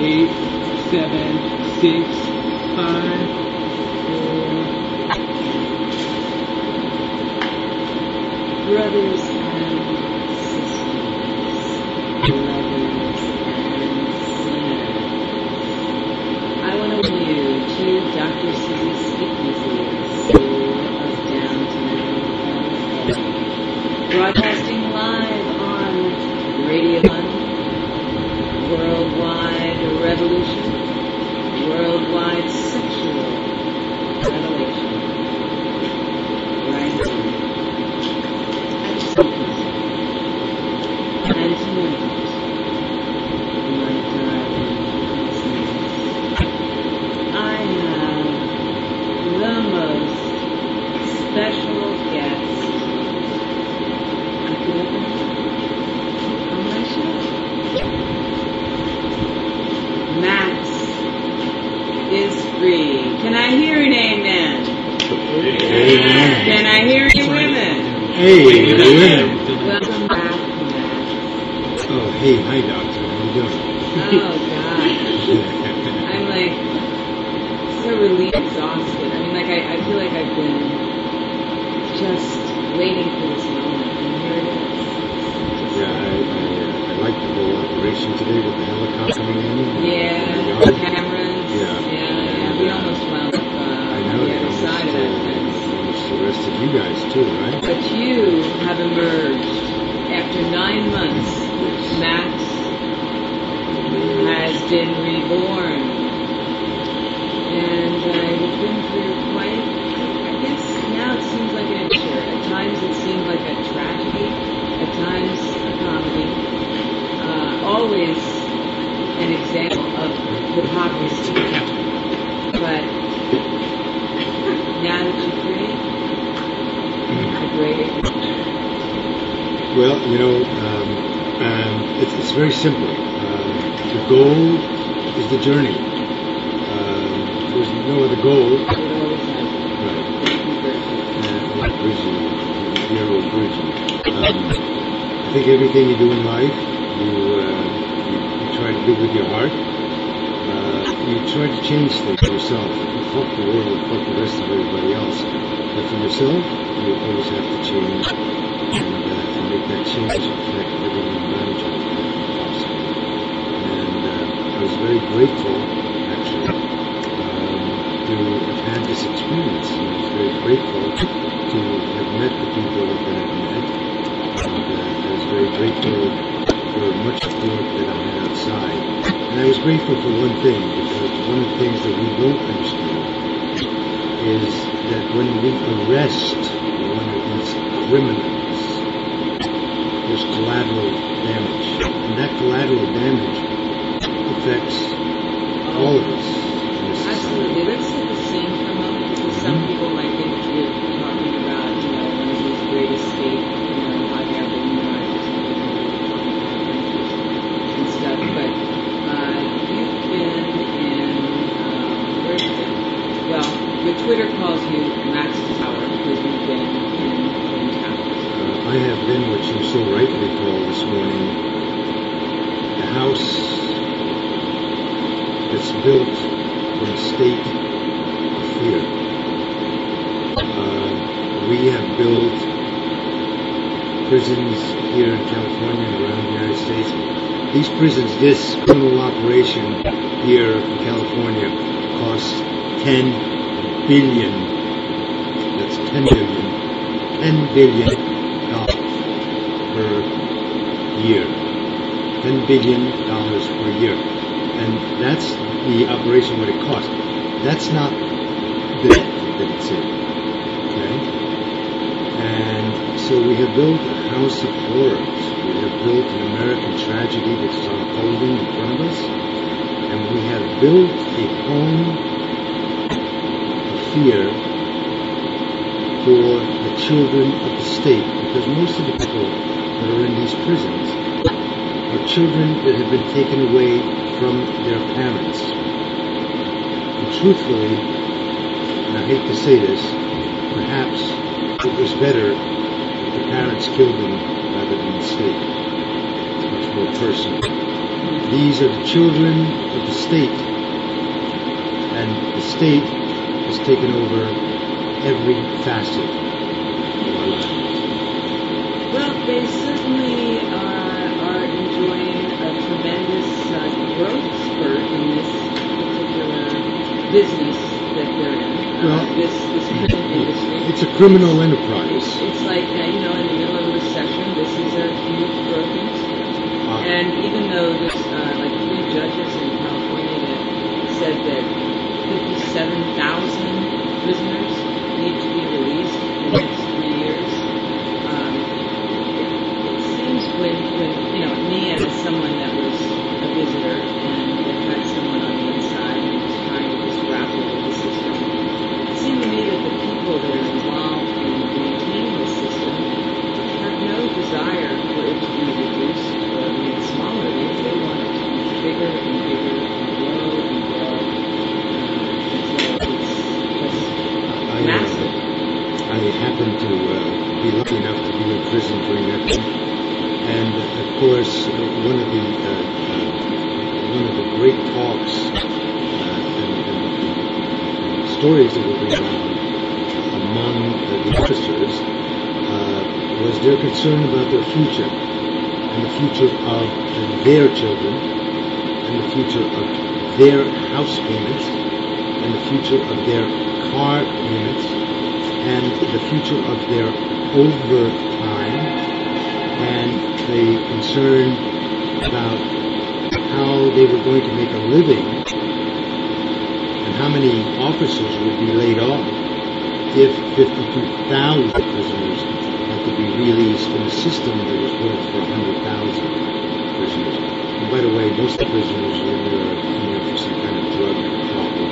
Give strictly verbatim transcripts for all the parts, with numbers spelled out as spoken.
eight, seven, six, five, four. Brothers and sisters, lovers and sinners, I want to welcome you to Doctor Susie Speakeasy's Soul of Downtown L A. Broadcasting live on Radio One, Worldwide Revolution, Worldwide Sexual Revelation, right here at Speakeasy. And tonight, my darling listeners, I have the most special guest I could ever have on my show. Max is free. Can I hear an amen? Amen. Can I hear any women? Hey, women. Welcome back, Max. Oh, hey, hi, doctor. How you doing? Oh, God. I'm like so relieved, exhausted. I mean, like, I, I feel like I've been just waiting for this moment, and here it is. Yeah, I, I, uh, I like the whole operation today with the helicopter coming in. Yeah, and the the yard. cameras. Yeah. Yeah, yeah. We almost wound up uh, I know, on the they other almost, side of that uh, fence. almost arrested you guys too, right? But you have emerged after nine months. Max has been reborn. And uh, you've been through quite, I guess now it seems like an adventure. At times it seemed like a tragedy, at times a comedy. Uh, always an example of hypocrisy. But now that you're free, a great adventure. Well, you know, um, um, it's, it's very simple. Um, the goal is the journey. Um, there's no other goal. It always has been. Right. Thank you, Virgil. Uh, like Bridgie, dear old Bridgie. Um, I think everything you do in life, you, uh, you, you try to do with your heart. Uh, you try to change things for yourself. You fuck the world, fuck the rest of everybody else. But for yourself, you always have to change and, uh, and make that change affect everyone around you if possible. And uh, I was very grateful, actually, um, to have had this experience. And I was very grateful to have met the people that I've met. And uh, I was very grateful for much support that I had outside. And I was grateful for one thing, because one of the things that we don't understand is that when we arrest one of these criminals, there's collateral damage. And that collateral damage affects all of us in this society. Absolutely. Let's set the scene for a moment, because some people might think that you're talking about, you know, one of these great escape, you know, hot air balloon rides and stuff. But uh, you've been in, um, where's it been? Well, your Twitter calls you Max Tower because you've been in Twin Towers. Uh, I have been what you so rightly called this morning the house that's built for a state of fear. Uh, we have built prisons here in California and around the United States. These prisons, this criminal operation here in California costs ten billion. That's ten billion. ten billion dollars per year. ten billion dollars per year. And that's the operation, what it costs. That's not the debt that it's in. Okay? And so we have built a house of horrors. We have built an American tragedy that is unfolding in front of us. And we have built a home of fear for the children of the state. Because most of the people that are in these prisons are children that have been taken away from their parents. And truthfully, and I hate to say this, perhaps it was better if the parents killed them rather than the state. It's much more personal. These are the children of the state, and the state has taken over every facet of our lives. Well, they certainly uh, are enjoying a tremendous uh, growth spurt in this particular business that they're in. Uh, Well, this this prison industry. It's a criminal enterprise. It's, it's like uh, you know, in the middle of a recession, this is a huge growth industry. Uh, And even though there's uh, like three judges in California that said that fifty-seven thousand prisoners need to be released in the next three years, um, it, it seems when, when, you know, me as someone that was a visitor and that had someone on the inside who was trying to just grapple with the system, it seemed to me that the people that are involved in maintaining the system have no desire for it to be reduced or made smaller. They, they want it to be bigger and bigger and grow and grow uh, until it's just I, uh, massive. I happened to uh, be lucky enough to be in prison during that time, and of course, uh, one of the uh, uh, one of the great talks uh, and, and, and stories that were going around among uh, the officers uh, was their concern about their future and the future of their children and the future of their house payments and the future of their car payments and the future of their overtime and the concern about how they were going to make a living and how many officers would be laid off if fifty-two thousand prisoners had to be released in a system that was built for one hundred thousand prisoners. And by the way, most of the prisoners were in there, in there for some kind of drug problem.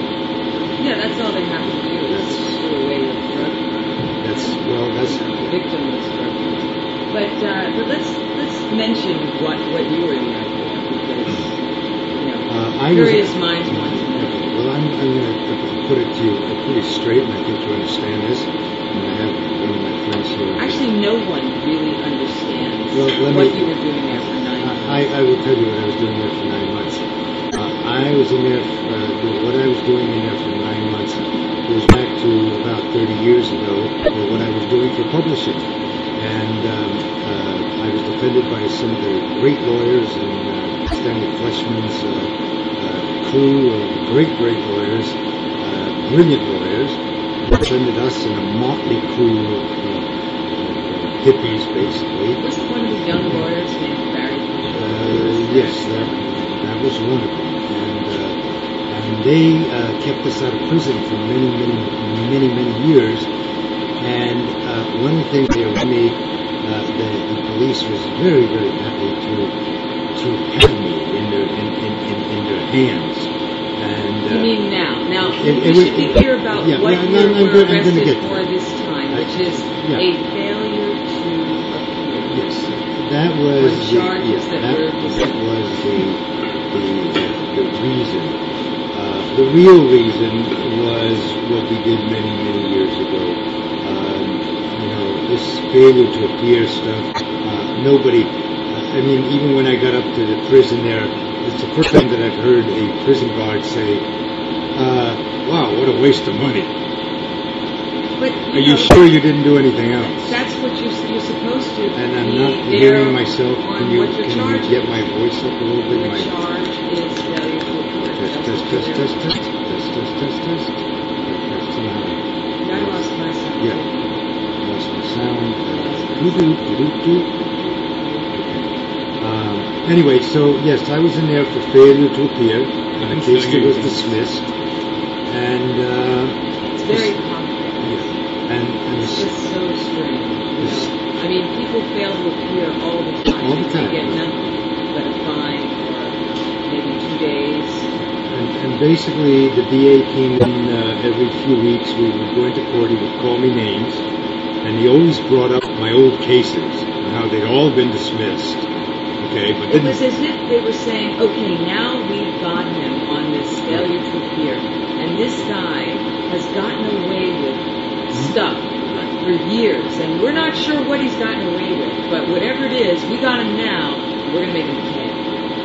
Yeah, that's all they have to do is That's- do away with drug crime. That's, well, that's, Victimless drug crime. But uh, but let's let's mention what, what you were in there for, because you know uh, I was, curious minds want to know. okay, well, I'm, I'm going to put it to you pretty straight, and I think you understand this. And I have one of my friends here. Actually, no one really understands Well, let what me- you were doing there for nine months. I, I will tell you what I was doing there for nine months. Uh, I was in there, uh, what I was doing in there for nine months goes back to about thirty years ago, uh, what I was doing for publishing. And um, uh, I was defended by some of the great lawyers and uh, Stanley Fleshman's uh, uh, crew of great, great lawyers, uh, brilliant lawyers, who defended us in a motley crew of, uh, of hippies, basically. Wasn't one of the young lawyers named Barry Fisher? Uh, yes, that, that was one of them. And, uh, and they uh, kept us out of prison for many, many, many, many years. And uh, one of the things they allowed me, uh, the, the police was very, very happy to to have me in their in, in, in, in their hands. And uh, You mean now? Now, it- we it should was- be clear about yeah, what yeah, you no, I'm were go- I'm gonna arrested get for there. this time, I- which is yeah. a failure to appear. yes, that was Or the, charges yes, that that, were that dismissed. was the the, the reason. Uh, the real reason was what we did many, many years ago. Um, you know, this failure to appear stuff. Uh, nobody. Uh, I mean, even when I got up to the prison there, it's the first time that I've heard a prison guard say, uh, "Wow, what a waste of money." But, Are you know, sure you didn't do anything else? That's what you're, you're supposed to And I'm be not there hearing myself. on Can you what your can charge you get is. my voice up a little bit? Your My charge is failure to appear. test, That's test, what test, you're test, there. test, test, test, test, test. Test sound. I lost my sound. Yeah. Lost my sound. Doo doo doo doo doo. Um, anyway, so yes, I was in there for failure to appear on a case that was dismissed, and uh, It's very complicated. yeah, and and It's the, just so strange. You This- know? I mean, people fail to appear all the time. All the time. They get nothing but a fine or maybe two days. And, and basically, the D A came in uh, every few weeks. We would go into court. He would call me names, and he always brought up my old cases and how they'd all been dismissed. Okay, but It didn't. was as if they were saying, okay, now we've got him on this failure to appear, and this guy has gotten away with stuff for years, and we're not sure what he's gotten away with, but whatever it is, we got him now, we're going to make him pay.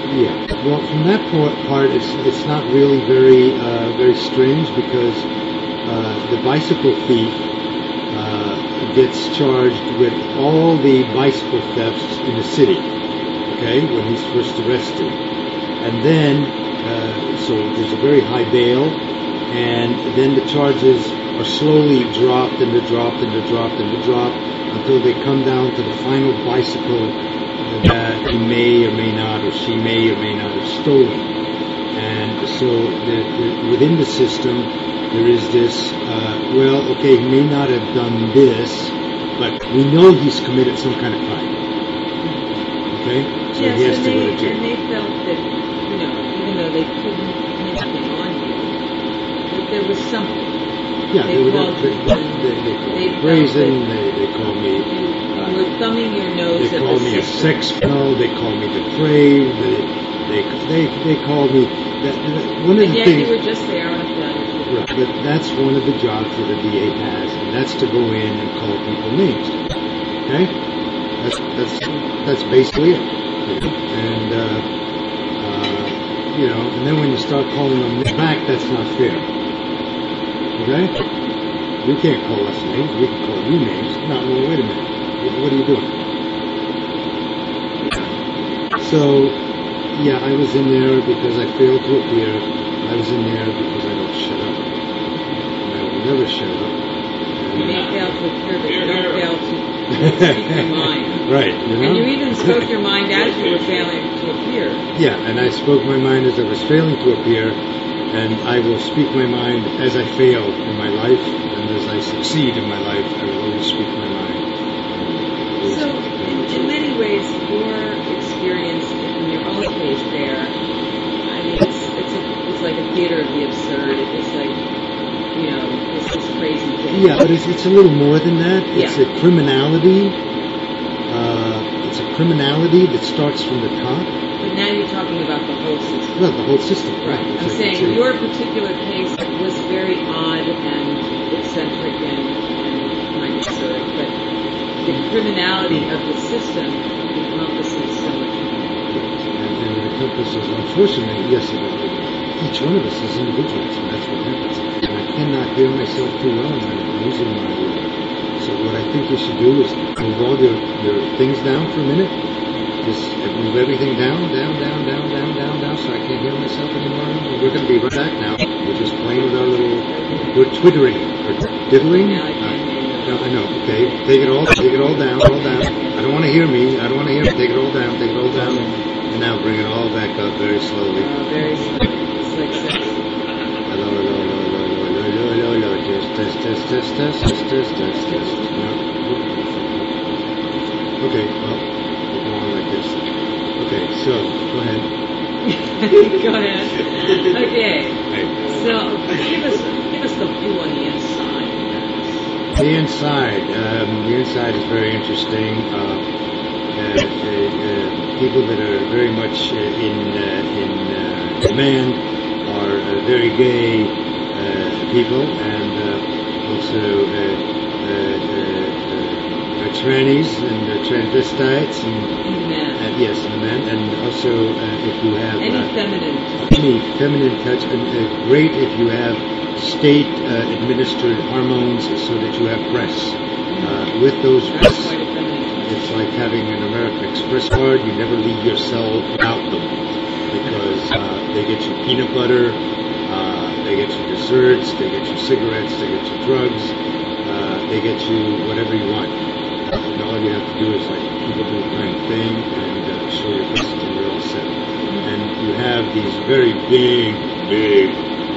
Yeah. Well, from that part, part it's it's not really very uh, very strange because uh, the bicycle thief uh, gets charged with all the bicycle thefts in the city. Okay, when he's first arrested, and then uh, so there's a very high bail, and then the charges are slowly dropped and they're dropped and they're dropped and they're dropped until they come down to the final bicycle that he may or may not, or she may or may not have stolen. And so the, the, within the system, there is this, uh, well, okay, he may not have done this, but we know he's committed some kind of crime. Okay? So yes, he has and to they, go to jail. and they felt that, you know, even though they couldn't pin anything on you, that there was something. Yeah, they, they, called they, you, they, they, they call they me brazen, felt they, they call me... You, Uh, you were thumbing your nose They at call the me a system. sex criminal. They call me depraved. They they they, they call me that, that one of And the yet things. you were just there on a failure to Right, but that's one of the jobs that a D A has, and that's to go in and call people names. Okay, that's that's that's basically it. You know? And uh, uh, you know, and then when you start calling them back, that's not fair. Okay, you can't call us names. We can call you names. No, well, wait a minute. What are you doing? So, yeah, I was in there because I failed to appear. I was in there because I don't shut up. And I will never shut up. You may And, fail to appear, but you don't fail to speak your mind. right, you know? And you even spoke your mind as you were failing to appear. Yeah, and I spoke my mind as I was failing to appear, and I will speak my mind as I fail in my life, and as I succeed in my life, I will always speak my mind. So, in, in many ways, your experience in your own case there, I mean, it's it's, a, it's like a theater of the absurd. It's like, you know, it's this crazy thing. Yeah, but it's, it's a little more than that. It's Yeah. a criminality. Uh, it's a criminality that starts from the top. But now you're talking about the whole system. Well, the whole system. Right. It's I'm like- saying it's a- your particular case was very odd and eccentric and, and kind of absurd, but the criminality of the system encompasses so much more. And, and it encompasses, unfortunately, yes, it, each one of us is individuals, and that's what happens. And I cannot hear myself too well, and I'm losing my. Uh, so what I think you should do is move all your, your things down for a minute. Just move everything down, down, down, down, down, down, down, so I can't hear myself anymore. And we're going to be right back now. We're just playing with our little, we're twittering, or diddling. Now I can't hear you. No, I know. Okay, take it all, take it all down, all down. I don't want to hear me. I don't want to hear me. Take it all down, take it all down, and now bring it all back up very slowly. Uh, very slowly. It's like sex. Hello, hello, hello, hello, hello, hello, hello, hello. Test, test, test, test, test, test, test, test. No. Okay, well, we'll go on like this. Okay, so go ahead. Go ahead. Okay. Hey. So give us give us the view on the inside. The inside, um, the inside is very interesting. Uh, uh, uh, uh, people that are very much uh, in uh, in uh, demand are uh, very gay uh, people, and uh, also uh, uh, uh, uh, trannies and uh, transvestites, and, In men. and yes, and men, and also uh, if you have Any uh, feminine. any feminine touch, and uh, great if you have state-administered uh, hormones so that you have breasts. Uh, with those That's breasts, quite a feminine. it's like having an American Express card. You never leave your cell without them because uh, they get you peanut butter, uh, they get you desserts, they get you cigarettes, they get you drugs, uh, they get you whatever you want. Uh, and all you have to do is like people do kind of thing and uh, show your breasts and you're all set. And you have these very big, big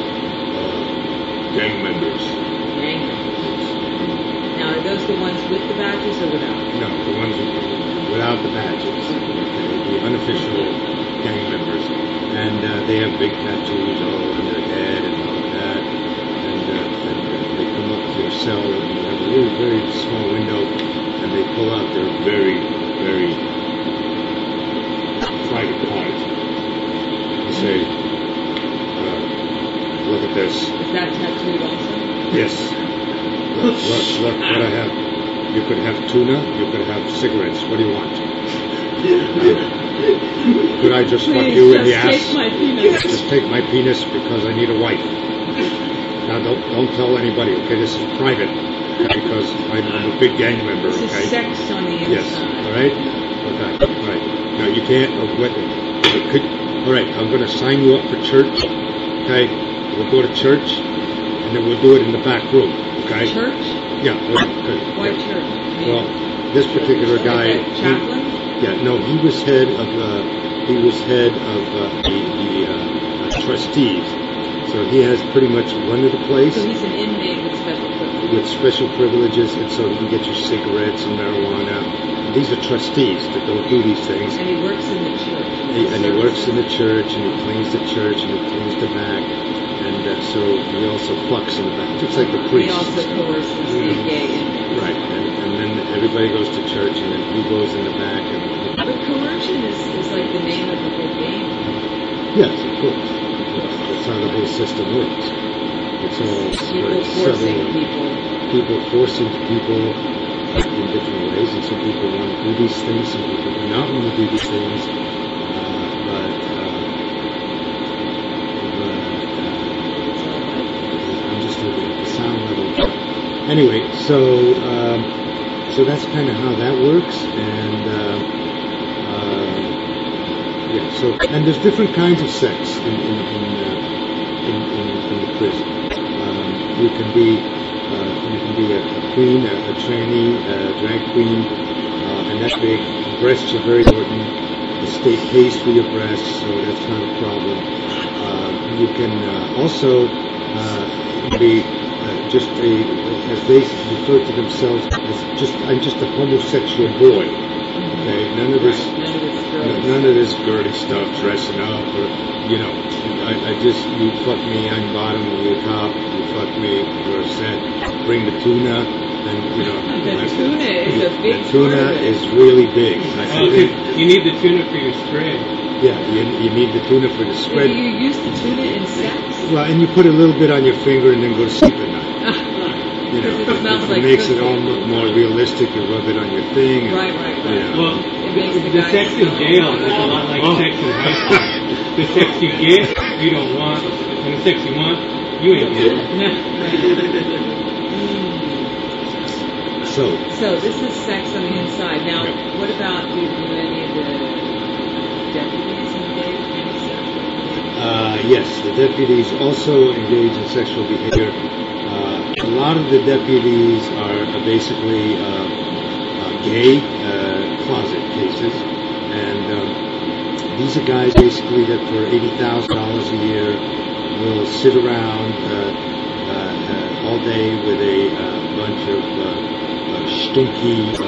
gang members. Gang members. Now, are those the ones with the badges or without? No, the ones without the badges, the, the unofficial gang members. And uh, they have big tattoos all on their head and all of that. And, uh, and uh, they come up to your cell and you have a really very small window and they pull out their very, very private card. They say, uh, look at this. Is that tattooed also? Yes. Look, look, look what I have. You could have tuna, you could have cigarettes. What do you want? Could I just fuck Please, you in the just ass? take my penis. Just take my penis because I need a wife. Now don't don't tell anybody, okay? This is private because I'm, I'm a big gang member, This okay? is sex on the inside. Yes. All right. Okay. All right. Now you can't. Uh, what, uh, could, all right. I'm going to sign you up for church. Okay. We'll go to church, and then we'll do it in the back room. Okay. Church? Yeah. Good. Why Yeah. church? Well, this particular guy. Like a he- chaplain? yeah. No, he was head of. Uh, he was head of uh, the, the uh, uh, trustees. So he has pretty much run of the place. So he's an inmate with special privileges. With special privileges, and so he can get you cigarettes and marijuana. And these are trustees that don't do these things. And he works in the church. He, and he works in the church, and he cleans the church, and he cleans the back, and uh, so he also fucks in the back, just like the He priest. also coerces the gay inmates. Right, and, and then everybody goes to church, and then he goes in the back. And But coercion is, is like the name of the whole game. yes, of course, that's how the whole system works. It's all People very forcing subtle. people. People forcing people in different ways, and some people want to do these things, some people do not want to do these things. Uh, but, uh, but uh, I'm just looking at the sound level. Anyway, so um, so that's kind of how that works, and uh, uh, yeah. So and there's different kinds of sex in in in, uh, in, in, in the prison. Um, you can be uh, you can be a, a queen, a, a tranny, a drag queen, uh, and that's big. Breasts are very important. The state pays for your breasts, so that's not a problem. Uh, you can uh, also uh, be uh, just a, as they refer to themselves, as just I'm just a homosexual boy. Okay, none of this, None of this girl. n- none of this girly stuff, dressing up, or you know, I, I just you fuck me, I'm bottom, you're top. You fuck me, you're set. Bring the tuna, and you know. The I- tuna is a big The tuna part of it. is really big. I Oh, think, you you need the tuna for your spread. yeah, you, you need the tuna for the So spread. you use the tuna in sex? Well, and you put a little bit on your finger and then go to sleep at night. You know, Because it smells it like makes it pussy. all look more realistic. You rub it on your thing. And, Right, right, right. You know. Well, It makes the the guy sex in smell- jail is a lot like Oh. sex in high school. The sex you get, you don't want, and the sex you want, you ain't getting. So, So this is sex on the inside. Now, Yeah. what about do, do any of the deputies engage in sexual behavior? uh, yes, the deputies also engage in sexual behavior. Uh, a lot of the deputies are uh, basically uh, uh, gay uh, closet cases, and um, these are guys basically that for eighty thousand dollars a year will sit around uh, uh, uh, all day with a uh, bunch of uh, uh, stinky uh,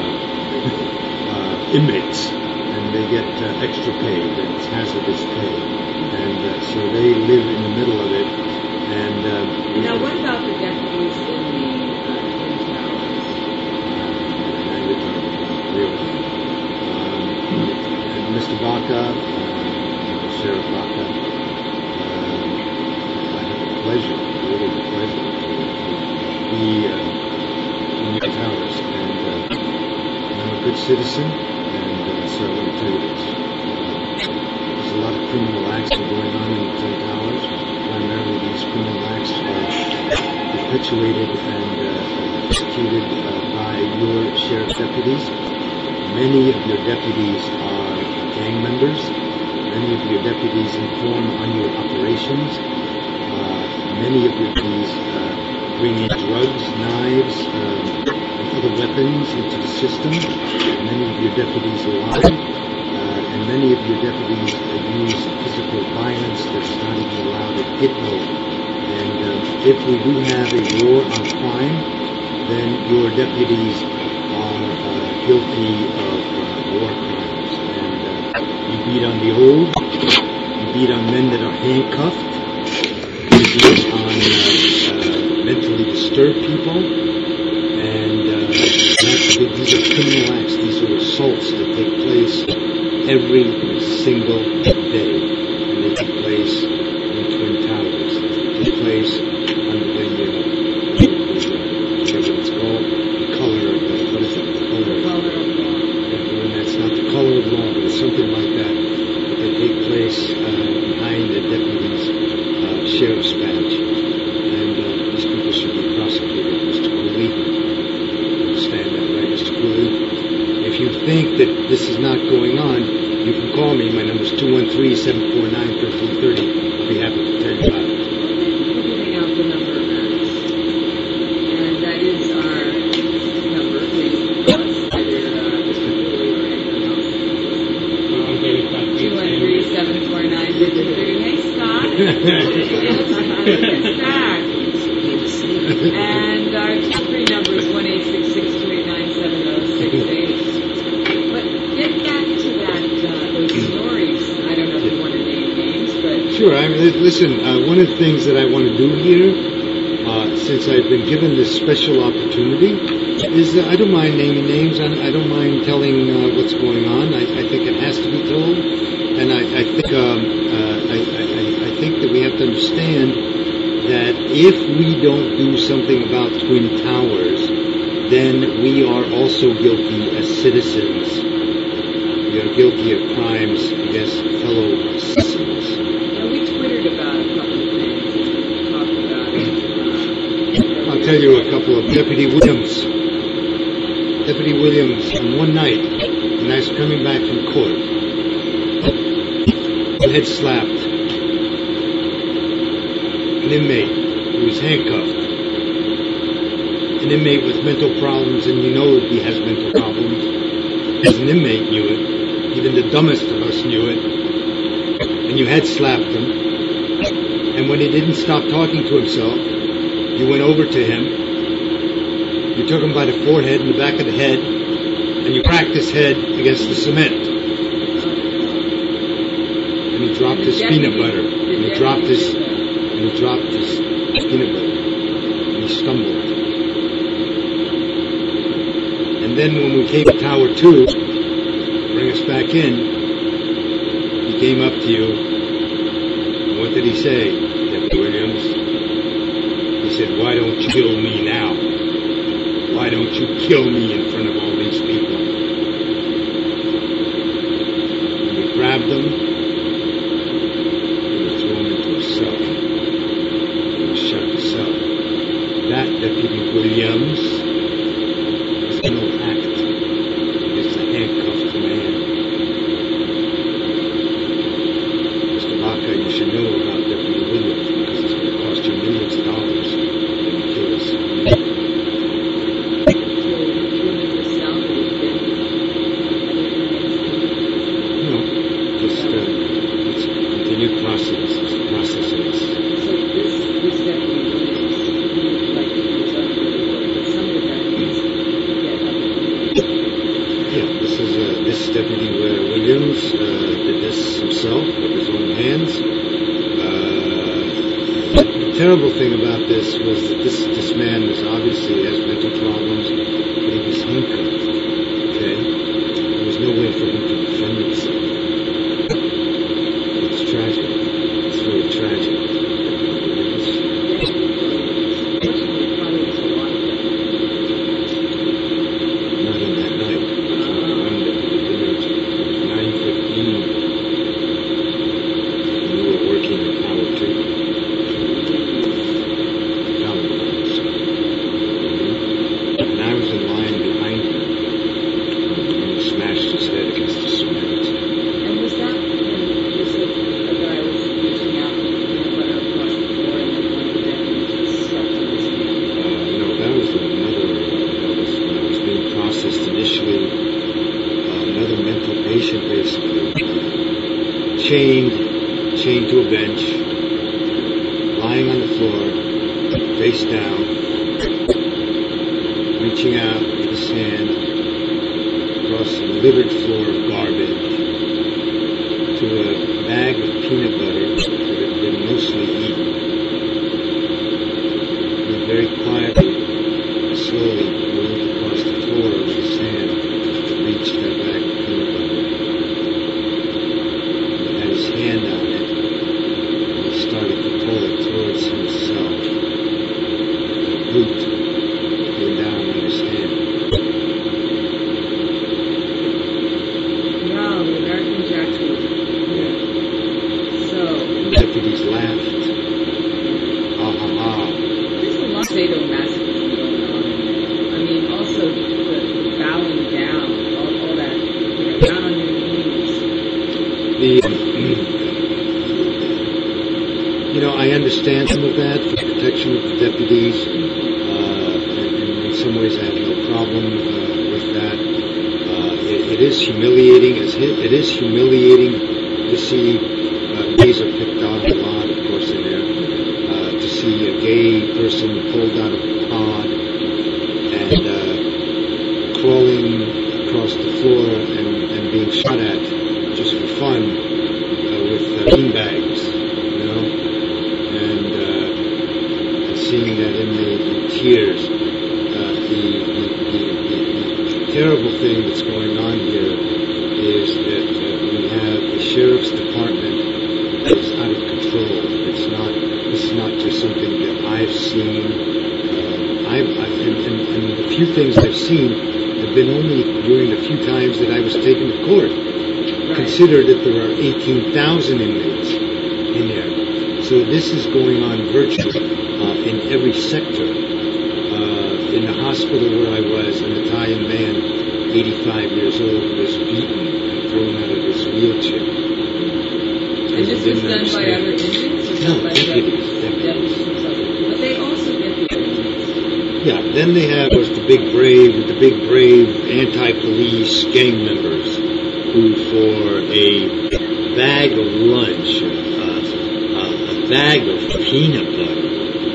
uh, inmates, and they get uh, extra pay. It's hazardous pay, and uh, so they live in the middle of it. And um, Now, what about the deputies in the uh, Twin Towers? now you're talking about really. Um, and Mister Baca, uh, Sheriff Baca, um, I have the pleasure, really the pleasure, to be uh, in your towers, and uh, I'm a good citizen, and uh, so I want to tell you this. Uh, there's a lot of criminal acts that are going on in the Twin Towers. Primarily, these criminal acts are perpetuated and uh, executed uh, by your sheriff deputies. Many of your deputies are gang members. Many of your deputies inform on your operations. Uh, many of your deputies uh, bring in drugs, knives, um, and other weapons into the system. Many of your deputies lie, uh, and many of your deputies uh, use physical violence that's not even allowed at Gitmo. And uh, if we do have a war on crime, then your deputies are uh, guilty of uh, war crimes. And uh, you beat on the old, you beat on men that are handcuffed, you beat on uh, uh, mentally disturbed people, and uh, that's, these are criminal acts, these are assaults that take place every single day, and they take place in Twin Towers. They take place under the, uh, the, the, uh, whatever it's called, the color of, uh, what is it, the color of, Color of law. and that's not the color of law, but it's something like that. sheriff's badge, and uh, these people should be prosecuted. Mister Cooley, understand that, right, Mister Cooley? If you think that this is not going on, you can call me. My number is two one three, seven four nine, one three three zero. I'll be happy to tell you about it. We're giving out the number of Max. And that is our number. Please call us, either uh, Mister Cooley or anyone else. two one three, seven four nine, one three three zero. Hey, Scott. It's back. And our toll-free number is one eight six six, two eight nine, seven zero six eight. But get back to that, uh, those stories. I don't know if you want to name names, but... Sure. I mean, listen, uh, one of the things that I want to do here, uh, since I've been given this special opportunity, is uh, I don't mind naming names. I, I don't mind telling uh, what's going on. I, I think it has to be told. And I, I think um, uh, I, I, I think that we have to understand that if we don't do something about Twin Towers, then we are also guilty as citizens. We are guilty of crimes against fellow citizens. Yeah, we twittered about a couple of things. We talked about it. Uh, I'll tell you a couple of Deputy Williams. Deputy Williams, on one night, when I was coming back from court, head slapped an inmate who was handcuffed. An inmate with mental problems, and you know he has mental problems. As an inmate knew it. Even the dumbest of us knew it. And you head slapped him. And when he didn't stop talking to himself, you went over to him. You took him by the forehead and the back of the head, and you cracked his head against the cement. And he dropped his peanut butter. And he dropped his, and he dropped his peanut butter. And he stumbled. And then when we came to Tower Two, bring us back in, he came up to you. And what did he say, Deputy Williams? He said, "Why don't you kill me now? Why don't you kill me in front of all these people?" And you grabbed them. Himself. He shot himself. That Deputy Williams is no act. It's a handcuffed man. Mister Baca, you should know about Deputy Williams because it's going to cost you millions of dollars when you kill us. No, just uh, it's a continued process. Processes. So this, this deputy Williams, he would like to use other people, but some of the deputies get other people. Yeah, this is uh, this Deputy uh, Williams uh, did this himself with his own hands. Uh, the terrible thing about this was that this this man was obviously has mental problems, but he was handcuffed. Okay, there was no way for him to defend himself. It's tragic. It's really tragic. Not on that night. nine fifteen. We were working in Tower two. Tower Towers. And I was in line behind him. And he smashed his head against the cement. And was that when you said a guy was reaching out with peanut butter across the floor and then one of the deputies stepped on his hand? Uh, no, that was another, uh, that was when I was being processed initially. Uh, another mental patient, basically. Uh, chained, chained to a bench, lying on the floor, face down, reaching out with his hand across the littered floor of garbage to a bag of peanut butter that had been mostly eaten. He very quietly, slowly moved across the floor with his hand to reach that bag of peanut butter. He had his hand on it, and he started to pull it towards himself. The boot came down on his hand. No, the American Jackson. Yeah. So, you know, I understand some of that for protection of the deputies. Uh, and in some ways, I have no problem uh, with that. Uh, it, it is humiliating. It is humiliating to see uh, gays are picked on a lot, of course, in there. Uh, to see a gay person pulled out of a pod and uh, crawling across the floor and, and being shot at just for fun uh, with uh, beanbags, you know, and, uh, and seeing that inmate in tears. Uh, the, the, the, the, the terrible thing that's going on here is that uh, we have the sheriff's department that is out of control. It's not. This is not just something that I've seen. Uh, I've, I, and, and, and the few things I've seen have been only during the few times that I was taken to court. Right. Consider that there are eighteen thousand inmates in there. So this is going on virtually uh, in every sector. Uh, in the hospital where I was, an Italian man, eighty-five years old, was beaten and thrown out of his wheelchair. And this was done by other inmates? Or No, by deputies. deputies. But they also get the other inmates. Yeah, then they have, of course, the big brave, the big brave anti-police gang members who, for a bag of lunch, uh, uh, a bag of peanut butter,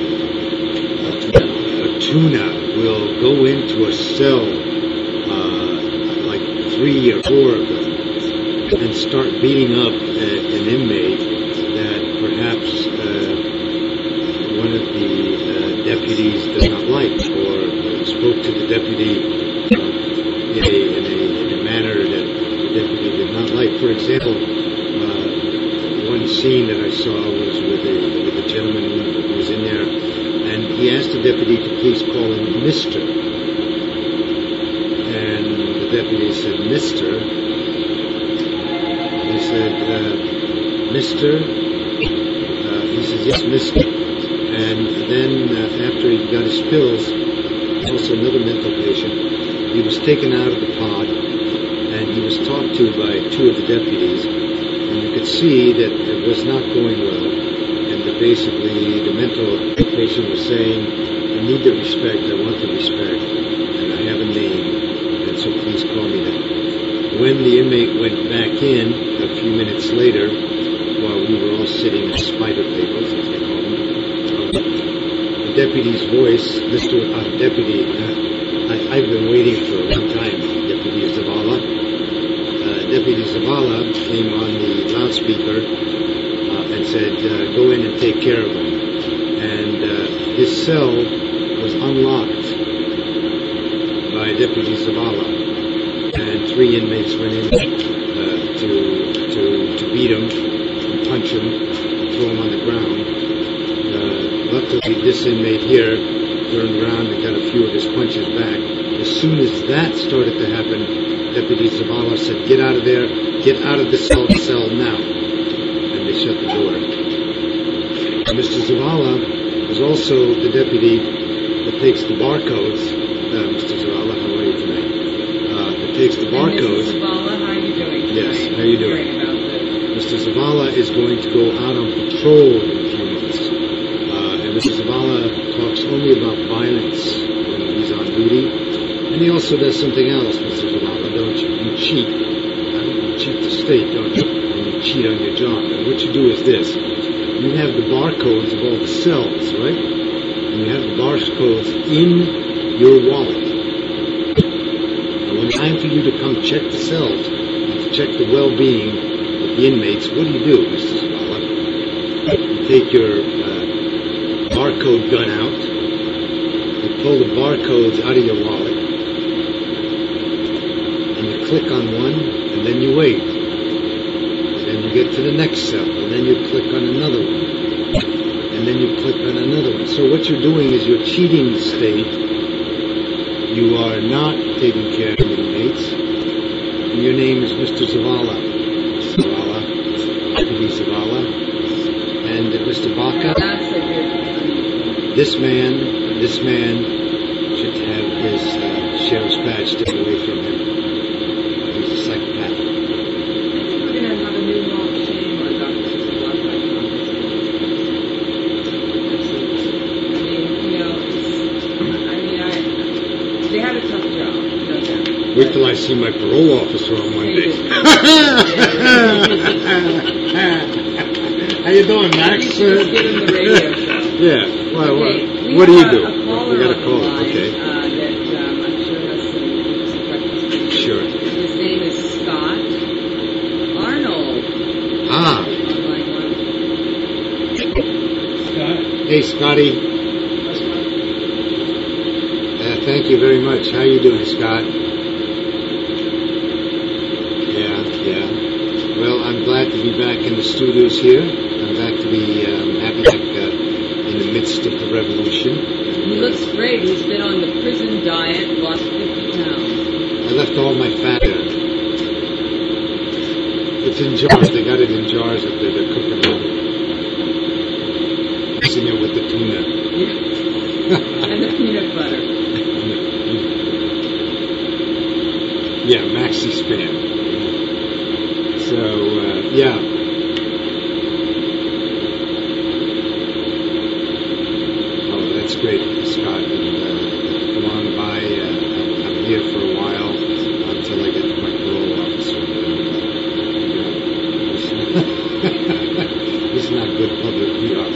uh, a tuna, will go into a cell, uh, like three or four of them, and start beating up uh, an inmate that perhaps uh, one of the uh, deputies does not like, or uh, spoke to the deputy uh, in, a, in, a, in a manner that the deputy did not like. For example, uh, one scene that I saw was with a, with a gentleman who was in there, and he asked the deputy to please call him Mister And the deputy said, Mister He said, uh, Mister Uh, he says, yes, Mister And then uh, after he got his pills, also another mental patient, he was taken out of the pod and he was talked to by two of the deputies. And you could see that it was not going well. And that basically the mental patient was saying, I need the respect, I want the respect, and I have a name, and so please call me that. When the inmate went back in a few minutes later, while we were all sitting at spider tables, as they call them, um, the deputy's voice, Mister Uh, Deputy, uh, I, I've been waiting for a long time, Deputy Zavala. Uh, Deputy Zavala came on the loudspeaker uh, and said, uh, go in and take care of him. And uh, his cell was unlocked by Deputy Zavala, and three inmates went in uh, to to to beat him and punch him, and throw him on the ground. Uh, luckily, this inmate here turned around and got a few of his punches back. As soon as that started to happen, Deputy Zavala said, "Get out of there! Get out of the cell, cell now!" And they shut the door. Mister Zavala is also the deputy that takes the barcodes. Uh, Mister Zavala, how are you tonight? Uh, that takes the barcodes. Mister Zavala, how are you doing tonight? Yes, how are you doing? Mister Zavala is going to go out on patrol in a few months. Uh, and Mister Zavala talks only about violence when he's on duty. And he also does something else, Mister Zavala, don't you? You cheat. I mean, you cheat the state, don't you? And you cheat on your job. And what you do is this. You have the barcodes of all the cells, right? And you have the barcodes in your wallet. And when it's time for you to come check the cells, and to check the well-being of the inmates, what do you do, Mister Zavala? You take your uh, barcode gun out, you pull the barcodes out of your wallet, and you click on one, and then you wait. Then you get to the next cell, and then you click on another one, and then you click on another one. So what you're doing is you're cheating the state. You are not taking care of the inmates. And your name is Mister Zavala. Mister Zavala. Deputy Zavala. And uh, Mister Baca. This man, this man should have his uh, sheriff's badge taken away from him. He's a psychopath. Wait till I see my parole officer on Monday. How you doing, Max? You should just give him the radio show. Yeah. Well, Okay, what, we what do you have do? A caller We got a on caller. the line, Okay. Uh, that um, I'm sure has some, some questions for you. Sure. His name is Scott Arnold. Ah. On line one. Scott? Hey, Scotty. Uh, thank you very much. How you doing, Scott? Yeah, yeah. Well, I'm glad to be back in the studios here. I'm glad to be um, happy back uh, in the midst of the revolution. He looks great. He's been on the prison diet, lost fifty pounds. I left all my fat there. It's in jars. They got it in jars up there. They're cooking it. Mixing it with the tuna. And the peanut butter. Yeah, Maxi Spam. So, uh, yeah. Oh, that's great, Scott. And, uh, come on by. Uh, I'm, I'm here for a while until I get my parole officer. This is not good public P R.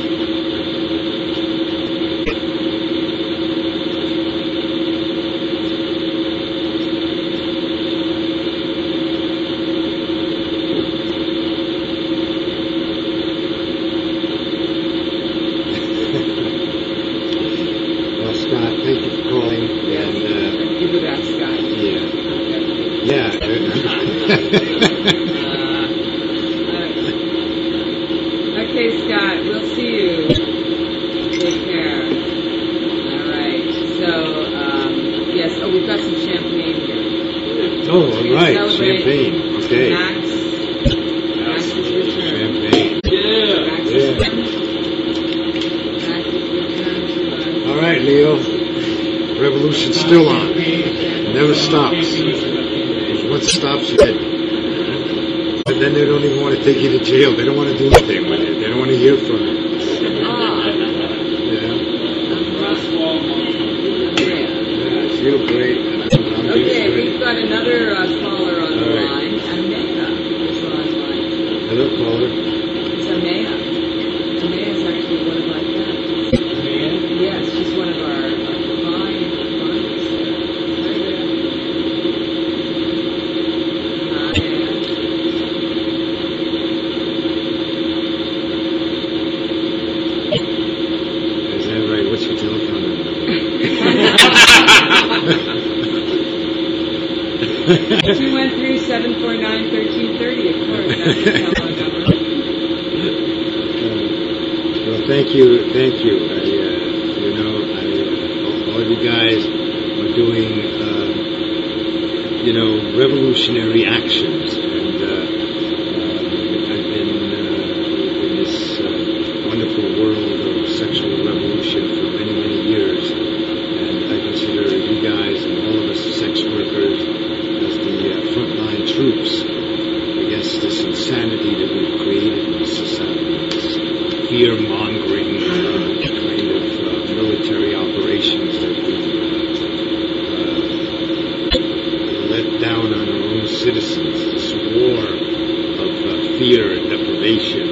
Thank you for calling. Yes. And, uh, Give it back, Scott. yeah. Okay. Yeah. uh, okay, Scott. We'll see you. Take care. All right. So, um, yes. Oh, we've got some champagne here. Oh, all We right. celebrate Champagne. Okay. Max. Max's return. Champagne. Yeah. Max's Yeah. return. Max's return to us. All right, Leo. Revolution's still on. Never stops. Once it stops, you're dead. But then they don't even want to take you to jail. They don't want to do anything with it. They don't want to hear from you. Ah, Yeah. yeah. Yeah, I feel great. I'm doing Okay, great. we've got another uh, caller on the All right. line. Amaya is on line. Hello, caller. It's Amaya. Amaya is actually one of my friends. Yes, she's one of our uh, fine clients there. Hi there. Hi. Is that right? What's your telephone number? two one three, seven four nine, one three three zero, of course. That's the telephone number. Well, thank you, thank you. I, uh, you know, I, uh, all you guys are doing, uh, you know, revolutionary actions, and uh, uh, I've been uh, in this uh, wonderful world of sexual revolution for many, many years, and I consider you guys and all of us sex workers as the uh, frontline troops against this insanity that we've created in this society, this fear-mongering uh, kind of uh, military operations that we uh, uh, let down on our own citizens, this war of uh, fear and deprivation.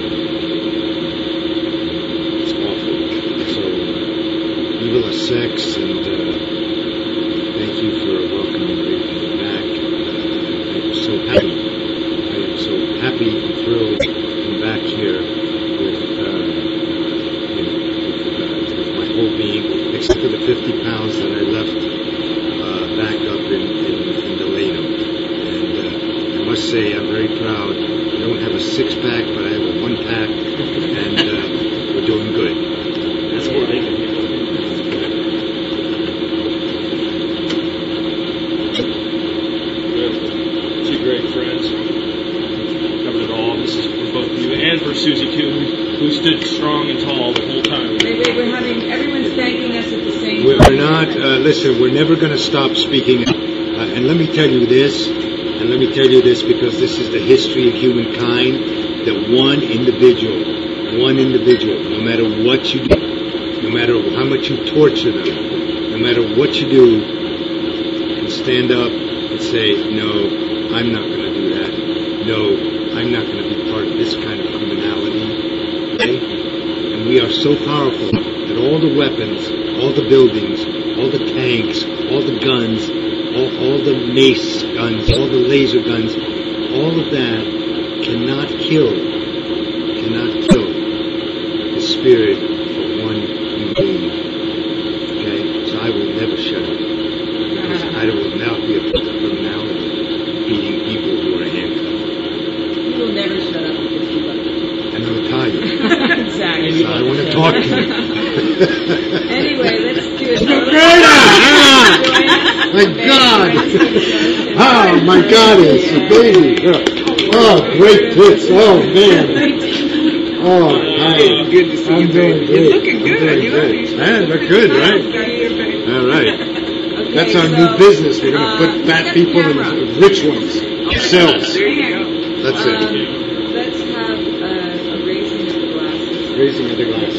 It's awful. So, uh, evil as sex, and uh, thank you for welcoming me back. Uh, I'm so happy. I am so happy and thrilled to come back here with, uh, you know, with, uh, with my whole being, except for the fifty pounds that I left uh, back up in, in, in Delano. And uh, I must say, I'm very proud. I don't have a six-pack, but I have a one-pack, and uh, we're doing good. That's what they can do. Two great friends. Covered it all. This is for both you and for Susie too, who, who stood strong and tall the whole time. Wait, wait, we're having, everyone's thanking us at the same We're, time. we're not, uh, listen, we're never going to stop speaking. Uh, and let me tell you this, and let me tell you this because this is the history of humankind, that one individual, one individual, no matter what you do, no matter how much you torture them, no matter what you do, can stand up and say, no, I'm not going to do that. No, I'm not going to be part of this kind of criminality. Okay? And we are so powerful that all the weapons, all the buildings, all the tanks, all the guns, all, all the mace guns, all the laser guns, all of that cannot kill, cannot kill the spirit of one human being. Okay? So I will never shut up. Because I will not be a part of criminality, beating people who are handcuffed. You will never shut up because you love them. I'm an Italian. Exactly. So I want to talk to you. Anyway, let's do it. My God! Oh, my God, it's a baby. Oh, great tits. Oh, man. Oh, hi. Good to see I'm you, doing baby. great. You're looking I'm good. doing You great. look- Man, look good, right? All right. Okay, That's our so, new business. We're going to uh, put fat look at people the and camera. rich ones. Ourselves. There you go. That's Um, it. let's have uh, a raising of the glasses. Raising of the glasses.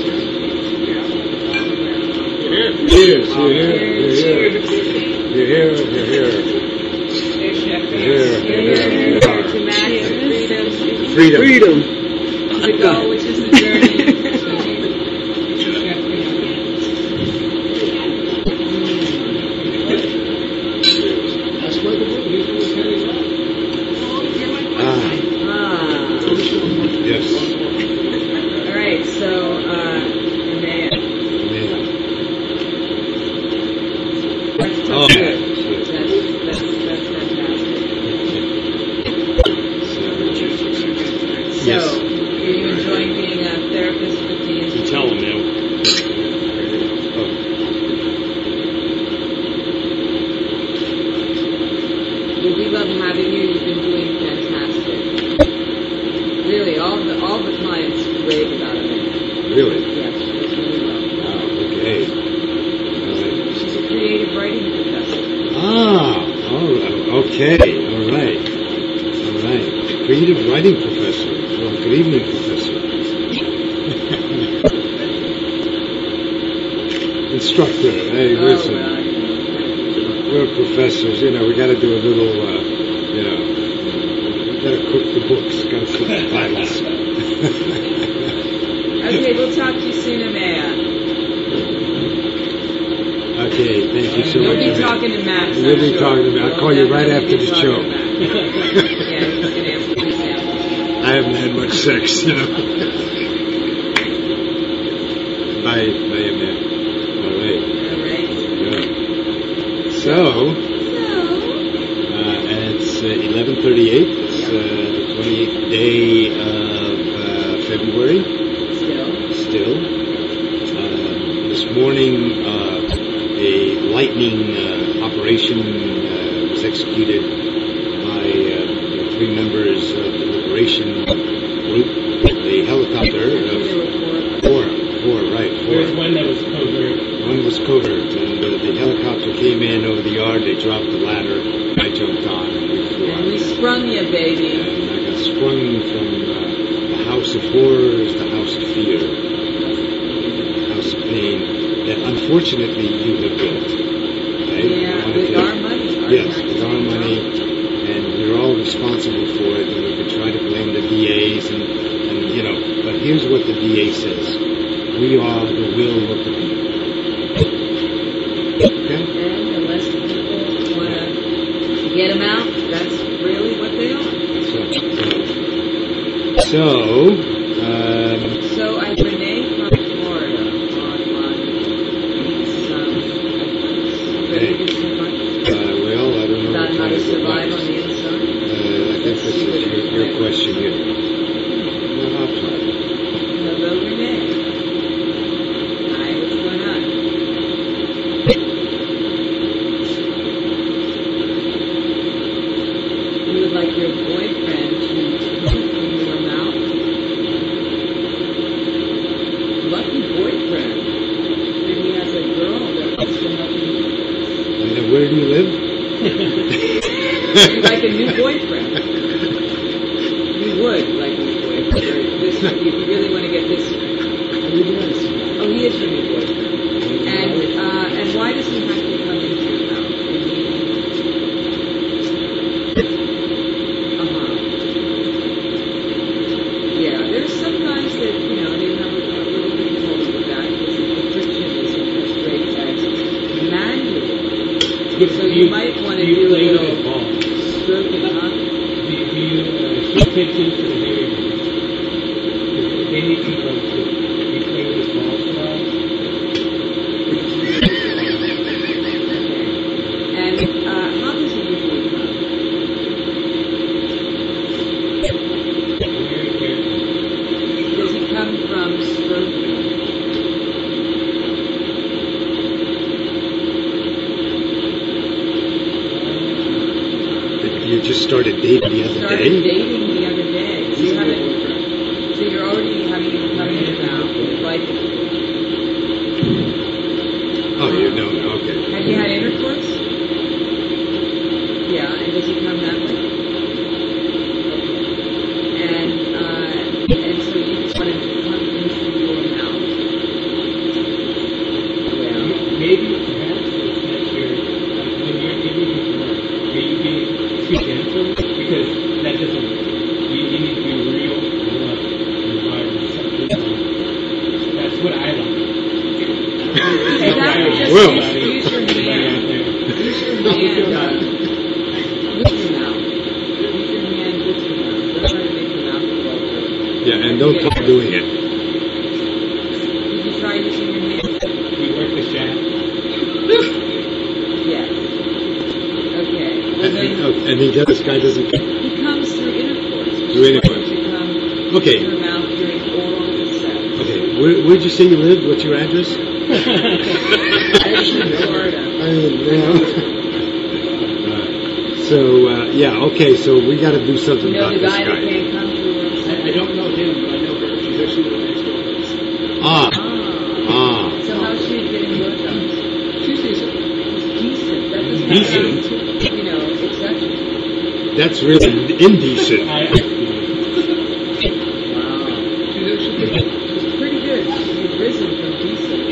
Here. Cheers. You're here. You're here. Cheers. You're here. You're here. There's Chef You're Vance. here. Here, You're here, here. here, to Max, freedom, Freedom. to the goal, which is the journey. Ah, Ah. yes. All right, so, uh, man, Man. that's Oh, tough. yeah. That's, that's, that's fantastic. So, Yes. are you enjoying being a therapist with You the tell them now. Well, we love having you. You've been doing fantastic. Really, all the all the clients rave about it. Really? Yes, it's really well. Ah, okay. All right. She's a creative writing professor. Ah, all right. Okay. All right. All right. Creative writing professor. Well, good evening, professor. Instructor. Hey, Oh, listen. well, We're professors. You know, we got to do a little, uh, you know, we got to cook the books. Got to cook the titles. okay, we'll talk to you soon, Amaya. Okay. Thank you so You'll much. be Amanda. talking to Max. You'll I'm be sure. talking to me. I'll You'll call you right definitely after be the talking show. to Max. Yeah, he's going to ask for examples. I haven't had much sex, you know. Bye, bye, Amanda. All right. All right. Yeah. So, So, uh, it's uh, eleven thirty-eight. It's uh, the twenty-eighth day of uh, February. still. Still, um, this morning, uh, a lightning uh, operation uh, was executed by uh, three members of the Liberation Group. A helicopter There of were four, four. four, right, There's four. one that was covert. One was covert, and uh, the helicopter came in over the yard. They dropped the ladder. I jumped on, and we flew And out. we sprung you, baby. And I got sprung from uh, the house of horrors, the house of fear, the house of pain that unfortunately you have built. Okay? I Yeah, wanted with to- our money. Our Yes, taxes. with our money, and we're all responsible for it, and we can try to blame the D As, and, and you know, but here's what the D A says. We are the will of the people. Okay? And unless people want to get them out, that's really what they are. So, so um, So I Renee from Florida on my some ready to survive. uh, well, I don't know About what how kind to of survive advice. on the inside. Uh, I think this is your, your question here. Well, I'll try. Hello, Renee. Hi, what's going on? You would like your boyfriend to poop in your mouth? Lucky boyfriend. Maybe he has a girl that wants to help him. And then where do you live? You'd like a new boyfriend. You would like a new boyfriend. Or this, you really want to get this. Oh, he is your new boyfriend. And uh, and why does he have to come into your mouth? Good, So do you might want to do you do a play with little a ball? stroke and hug. Do you, do you uh, pay attention to the hearing aids? Because they need some drugs too. Do you play with his balls a lot? And uh, how does he usually come? Very careful. Does he come from stroking? You just started dating the other Started day? dating the other day. So you haven't. So you're already having him come in now. Like, Oh, you know, okay. have you had intercourse? Yeah, and does he come that way? Okay. And uh, and so you just want him to come into your mouth. Well, Maybe perhaps it's that you're, like, when you're giving him work, are you being too gentle? Because that doesn't, you, you need to be real rough and hard and something. That's what I like. That's what I like. Well. use, use your Everybody out hand. there. Use your hand. Uh, with your mouth. Use your hand with your mouth. Don't try to make your mouth go over. Yeah, and don't keep doing it. Did you try using your hand? We work the shaft. Yes. Okay. Well, And, then and, and he does, this guy doesn't. he comes through intercourse. Which Through is what intercourse. you come Okay. in your mouth during oral sex. Okay, where, where'd you say you lived? What's your address? Edison, Florida. I yeah. So, uh, yeah, okay, so we got to do something You know about the this guy that guy. can't come through oral sex? I, I don't know him, but I know her. She's actually the next door. Ah, Ah. ah. So how's she getting blowjobs? She's decent. It's decent. That doesn't Decent? sound, you know, exceptional. That's really indecent. I, I Wow. She's actually pretty good. It's pretty good. She's risen from decent.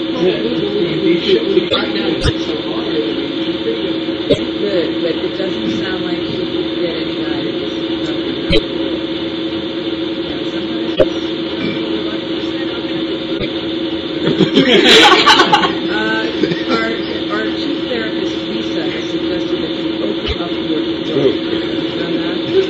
We tried now to get so hard. I mean, she's pretty good. Good, but it doesn't sound like she could get any guy to just come in and out. Yeah, sometimes it's uh, our, our chief therapist, Lisa, has suggested that you open up your throat. Have you done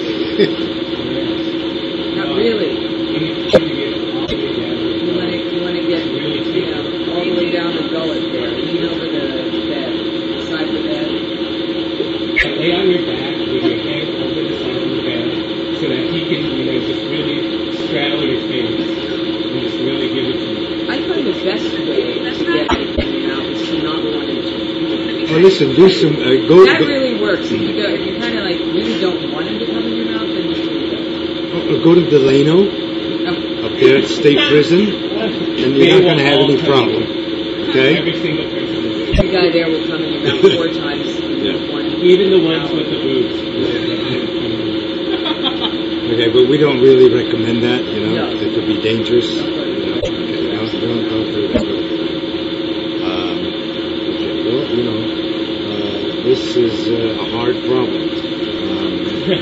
that? Not really. you need to get all the way down. You want to you want to get you know all the way down the gullet there, lean over the bed, side of the bed. Lay on your back with your head over the side of the bed so that he can, you know, just really straddle your face and just really give it to you. I find the best way to get anything out is to not want him to. Well, listen, do some, uh, go, That go, really works. If you go, if you kind of like really don't want him to come in your mouth, then just leave it. uh, go to Delano, Oh, up there at State Prison, and They you're not will going to have all any come problem. in. Okay? Every single person. the guy there will come in your mouth four times Yeah. before him. Even the ones with the boobs. Okay, but we don't really recommend that, you know, No. it could be dangerous. Don't go to You know, the- okay, don't, don't, don't do that. Um, okay, well, you know, uh, this is uh, a hard problem. Um,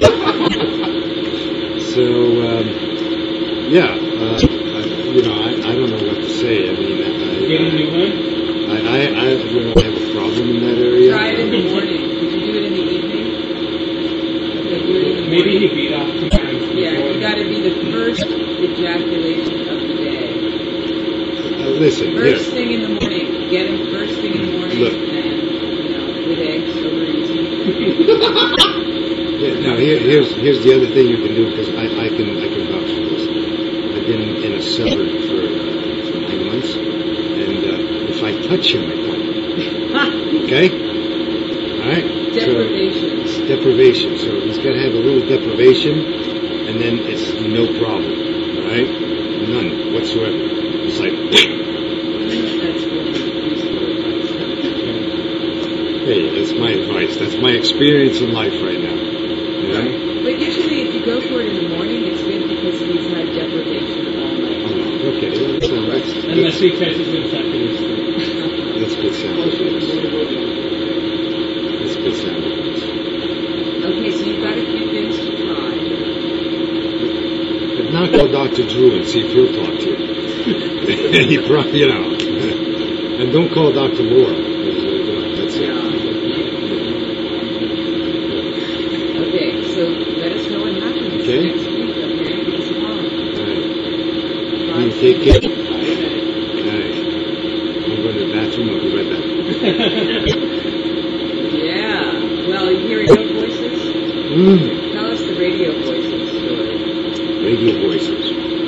so, um, yeah, uh, I, you know, I, I don't know what to say. I mean, I, Get a new one? I, I, I, you know, I have a problem in that area. Try it in the morning. Could you do it in the evening? Okay, do it in the Maybe morning. he beat off two times before. Yeah, you got to be the first ejaculation of the day. Uh, listen, First here. thing in the morning. Get him first thing in the morning, Look. and you know, with eggs over easy. Yeah, now here, here's here's the other thing you can do, because I, I can I can vouch for this. I've been in a cellar for, uh, for nine months, and uh, if I touch him, I come. Okay? All right? Deprivation. So, it's deprivation. So he's got to have a little deprivation, and then it's no problem. All right? None whatsoever. It's like, That's really useful advice. hey, that's my advice. That's my experience in life right now. You know? But usually, if you go for it in the morning, it's good because he's had deprivation all night. Oh, okay, that's, uh, that's, Unless that's, he touches himself in his sleep. that's good sound advice. That's good sound advice. Okay, so you've got a few things to try. But now call Doctor Drew and see if he'll talk to you. he probably, you know. And don't call Doctor Laura. 'Cause, uh, you know, that's it. Yeah. Take care. All right. I'm going to the bathroom. I'll be right back. Yeah. Well, you hear radio voices? Mm. Tell us the radio voices story. Radio voices.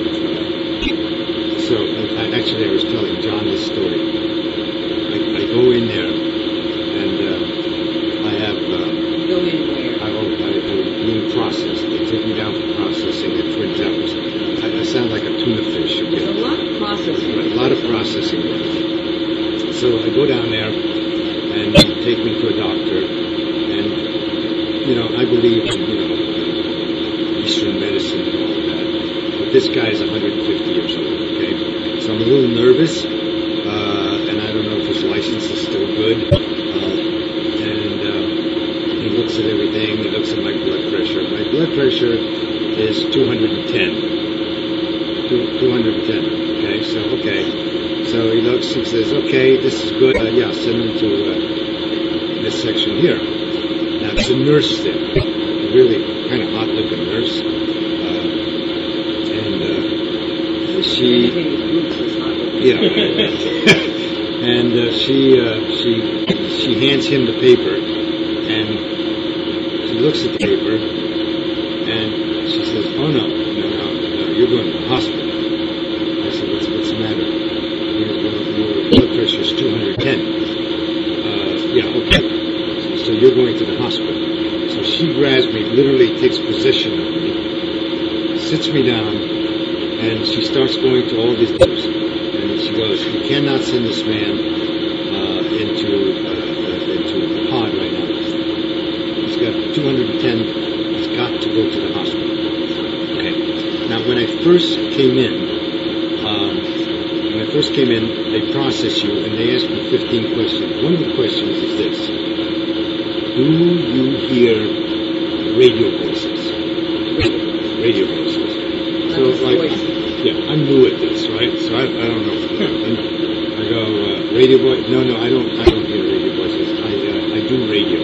So, I, actually, I was telling John this story. I, I go in there, and uh, I have. Uh, Go in where? I, I, I'm being processed. They take me down for processing at Twin Towers. I, I sound like a tuna fish. There's a lot of processing. A lot of processing. So I go down there, and they take me to a doctor, and, you know, I believe in, you know, Eastern medicine and all of that. But this guy is one hundred fifty years old, okay? So I'm a little nervous, uh, and I don't know if his license is still good. Uh, and uh, he looks at everything. He looks at my blood pressure. My blood pressure is two hundred ten. two hundred ten, okay? So, okay. So he looks, he says, okay, this is good. Uh, yeah, send him to uh, this section here. Now, there's a nurse there, a really kind of hot-looking nurse. Uh, and uh, she... Anything with groups is not looking. Yeah. And uh, she, uh, she, she hands him the paper, and she looks at the paper, and she says, oh, no, no, no, no, you're going to the hospital. I said, what's, what's the matter? Your, your blood pressure is two hundred ten. Uh, yeah, okay. So, so you're going to the hospital. So she grabs me, literally takes possession of me, sits me down, and she starts going to all these things. And she goes, you cannot send this man uh, into, uh, uh, into the pod right now. He's got two hundred ten. He's got to go to the hospital. Okay. Now, when I first came in, um, When I first came in, they process you and they ask you fifteen questions. One of the questions is this: do you hear radio voices? Radio voices. So, like, yeah, I'm new at this, right? So I, I don't know. I go uh, radio voice. No, no, I don't. I don't hear radio voices. I uh, I do radio.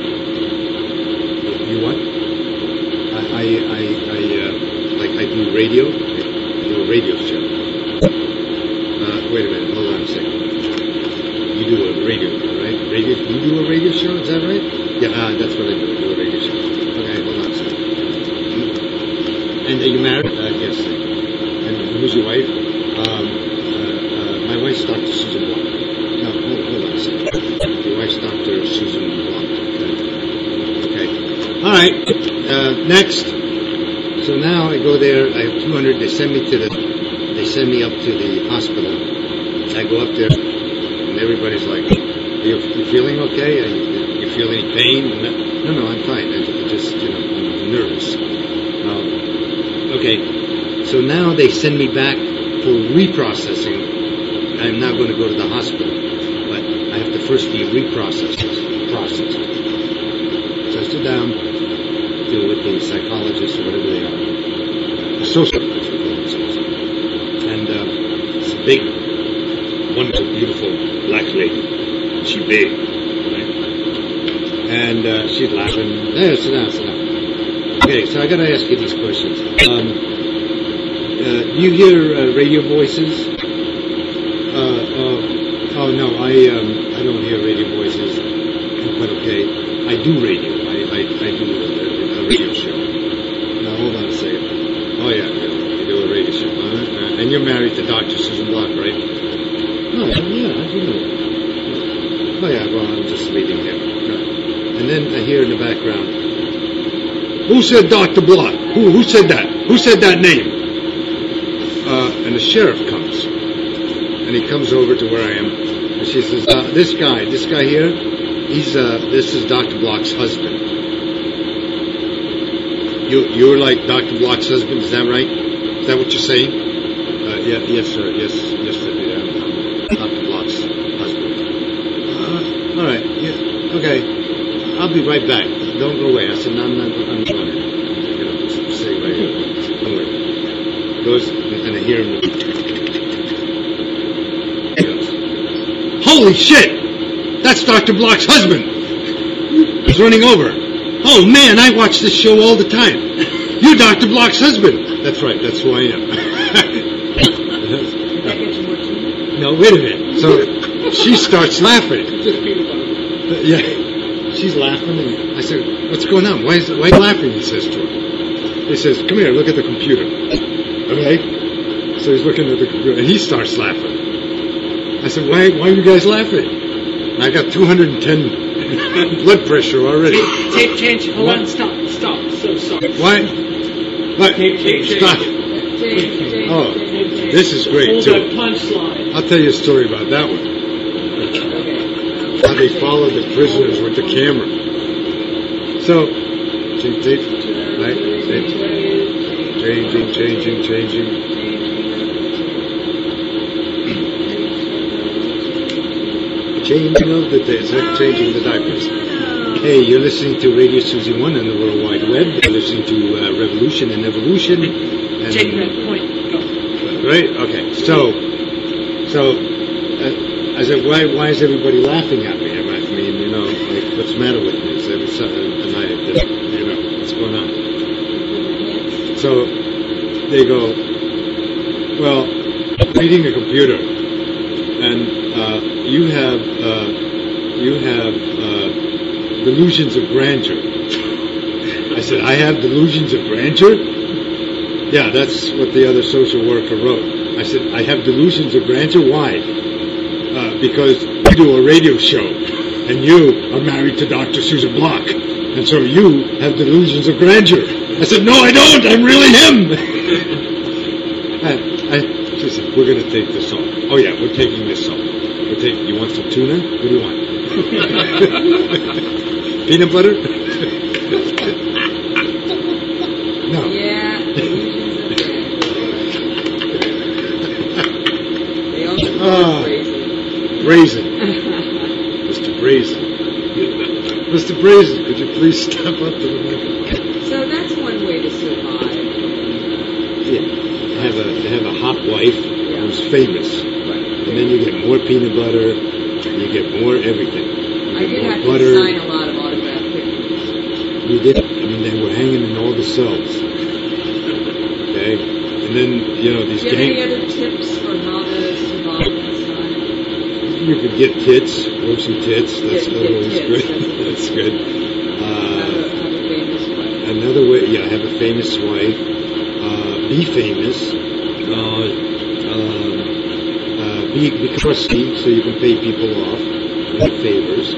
You what? I I I, I uh, like I do radio. I do a radio show. Wait a minute, hold on a second. You do a radio, right? Radio, you do a radio show, is that right? Yeah, uh, that's what I do, I do a radio show. Okay, hold on a second. And are you married? Uh, yes. And who's your wife? Um, uh, uh, my wife's Doctor Susan Block. No, hold, hold on a second. Your wife's Doctor Susan Block. Okay. Okay. All right, uh, next. So now I go there, I have two hundred, they send me to the, they send me up to the hospital. I go up there, and everybody's like, are you, you feeling okay? Are you, you feel any pain? No, no, I'm fine. I just, you know, I'm nervous. Um, okay, so now they send me back for reprocessing. I'm now going to go to the hospital, but I have to first be reprocessed. Processed. So I sit down to, with the psychologist or whatever they are, the social and uh, it's a big, wonderful, beautiful black lady. She big, right? And uh, she's laughing. There, sit down, sit down. Okay, so I got to ask you these questions. Um, uh, do you hear uh, radio voices? Uh, uh, oh no, I um, I don't hear radio voices. But okay, I do radio. I I, I do a, a radio show. Now hold on a second. Oh yeah, yeah, you do a radio show. Uh, and you're married to Doctor Susan Block, right? Oh, yeah, I do know. Oh, yeah, well, I'm just leaving here. Right. And then I hear in the background, who said Doctor Block? Who, who said that? Who said that name? Uh, and the sheriff comes. And he comes over to where I am. And she says, uh, this guy, this guy here, he's, uh, this is Doctor Block's husband. You, you're like Doctor Block's husband, is that right? Is that what you're saying? Uh, yeah, yes, sir, yes, yes, sir, yeah. Doctor Block's husband. Uh, all right. Yeah. Okay. I'll be right back. Don't go away. I said, no, I'm not. I'm going. You know, just stay right here. Don't worry. Goes and I hear him. He goes, holy shit! That's Doctor Block's husband. He's running over. Oh man, I watch this show all the time. You're Doctor Block's husband. That's right. That's who I am. No, wait a minute. So she starts laughing. Just peanut butter. Uh, yeah, she's laughing, and I said, "What's going on? Why is why are you laughing?" He says to her. He says, "Come here, look at the computer." Okay. So he's looking at the computer, and he starts laughing. I said, "Why? Why are you guys laughing?" I got two hundred ten blood pressure already. Tape change. Hold What? on. Stop. Stop. So sorry. Why? What? Tape change. Stop. James, James, Oh, James, James. this is great Hold too. that punchline. I'll tell you a story about that one. Okay. How they followed the prisoners with the camera. So, tape, tape, right? Tape. Changing, changing, changing. Changing of the days, changing the diapers. Hey, you're listening to Radio Susie One on the World Wide Web. You're listening to uh, Revolution and Evolution. And, Take that point. Go. right? Okay. So, so uh, I said, why, why is everybody laughing at me? I mean, you know, like, what's the matter with me? Is there something, am I, you know, what's going on? So they go, well, reading a computer, and uh, you have, uh, you have uh, delusions of grandeur. I said, I have delusions of grandeur? Yeah, that's what the other social worker wrote. I said, I have delusions of grandeur? Why? Uh, because you do a radio show, and you are married to Doctor Susan Block, and so you have delusions of grandeur. I said, no, I don't. I'm really him. I, I, she said, we're going to take this off. Oh, yeah, we're taking this off. We're taking, you want some tuna? What do you want? Peanut butter? No. Yeah, illusions of grandeur. They also call Ah. it Brazen. Mister Brazen. Mister Brazen, could you please step up to the microphone? So that's one way to survive. Yeah. Have a have a hot wife Yeah. who's famous. Right. And then you get more peanut butter, you get more everything. You I get did more have butter. to sign a lot of autographed pictures. You did. I mean, they were hanging in all the cells. Okay? And then, you know, these Do you have any gang... other tips for how to survive inside? You could get tits, rosy tits. That's Get- get always tits, good. that's- That's good. Have Uh, a, have a famous wife. another way, yeah, have a famous wife. Uh, be famous. Uh, um, uh, be, be crusty so you can pay people off. Make favors.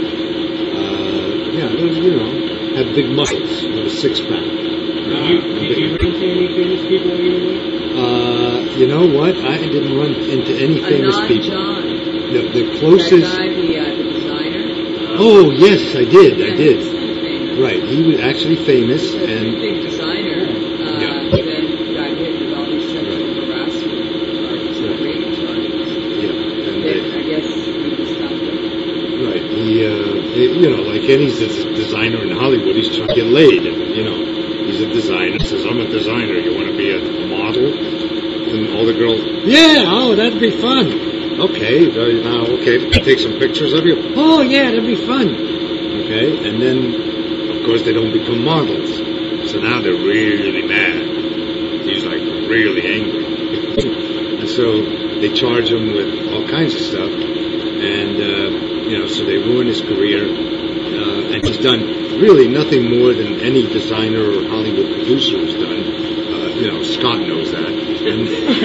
Uh, yeah, you know, have big muscles with a six pack. Did you, did you run into any famous people along your way? Uh, you know what? I didn't run into any famous Anand people. John. The, the That closest. guy, the, uh, the designer. Oh yes, I did. Yeah, I he's did. kinda famous. Right. He was actually famous, He's a pretty and big designer. Uh, Yeah. Then got hit with all these sexual harassment charges and Right. rape charges. yeah, and Then they, I guess he was stopped it. right. He, uh, he- you know, like any des- designer in Hollywood, he's trying to get laid. And, you know, he's a designer. Says, "I'm a designer. You want to be a model?" And all the girls, "Yeah, oh, that'd be fun." Okay, uh, now, okay, take some pictures of you. Oh, yeah, that'd be fun. Okay, and then, of course, they don't become models. So now they're really mad. He's like really angry. And so they charge him with all kinds of stuff. And, uh, you know, so they ruin his career. Uh, and he's done really nothing more than any designer or Hollywood producer has done. Uh, you know, Scott knows that. And,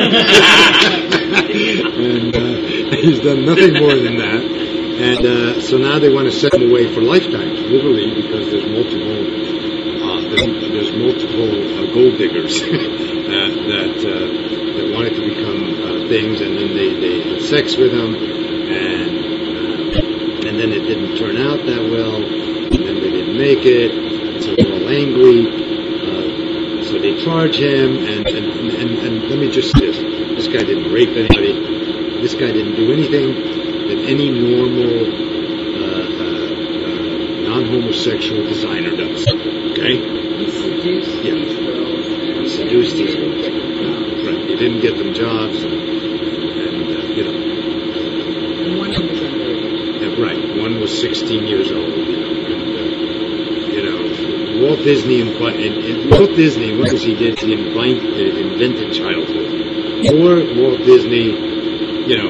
and uh, he's done nothing more than that. And uh, so now they want to send him away for lifetime, literally, because there's multiple uh, there's, there's multiple uh, gold diggers that that, uh, that wanted to become uh, things, and then they, they had sex with him, and uh, and then it didn't turn out that well, and then they didn't make it, and so they're all angry. So they charge him, and, and, and, and let me just say this. This guy didn't rape anybody. This guy didn't do anything that any normal uh, uh, uh, non-homosexual designer does. Okay? He seduced Yeah. these girls. And He seduced he these didn't girls. get them jobs. Right. He didn't get them jobs, and, and uh, you know. And one of them was underage. Yeah, right. One was sixteen years old, you know. And, uh, you know, Walt Disney, and, and Walt Disney, what was he did? He invent, uh, invented childhood. Or Walt Disney, you know,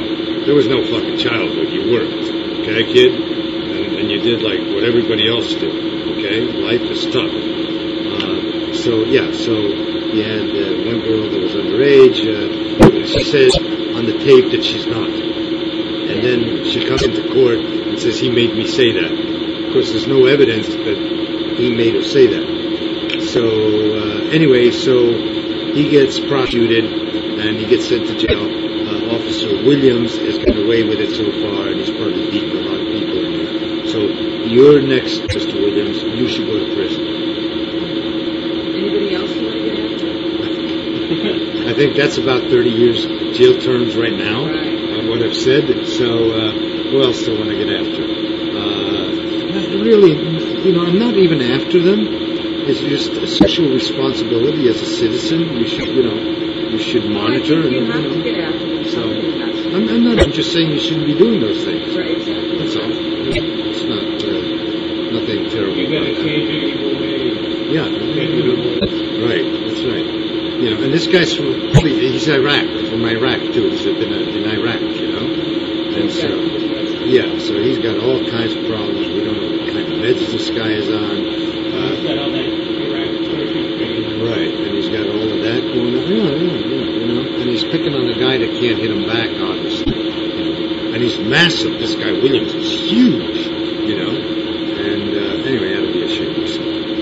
there was no fucking childhood. You worked, okay, kid? And, and you did like what everybody else did, okay? Life is tough. Uh, so, yeah, so you had uh, one girl that was underage. Uh, she says on the tape that she's not. And then she comes into court and says, he made me say that. Of course, there's no evidence that he made her say that. So, uh, anyway, so he gets prosecuted and he gets sent to jail. Uh, Officer Williams has gotten away with it so far, and he's probably beaten a lot of people in there. So, you're next, Mister Williams. You should go to prison. Anybody else you want to get after? I think that's about thirty years jail terms right now. Right. What I've said. So, uh, who else do I want to get after? Uh, really, you know, I'm not even after them. It's just a social responsibility as a citizen. You should, you know, you should monitor. Well, I think you and, have you know, to get after them. so, Somebody has to. I'm, I'm not. I'm just saying you shouldn't be doing those things. Right, exactly. That's all. It's not uh, nothing terrible. You gotta about that. change your evil ways. Yeah, you know, right. That's right. You know, and this guy's from, he's Iraq, from Iraq too. He's been in Iraq, you know. And so, yeah, so he's got all kinds of problems. We don't know what kind of meds this guy is on. He's Uh, got all that Iraq Turkish training. right, and he's got all of that going on. Yeah, yeah, yeah, you know. And he's picking on a guy that can't hit him back, obviously. You know. And he's massive. This guy Williams is huge, you know. And uh, anyway, that'll be a shame. So.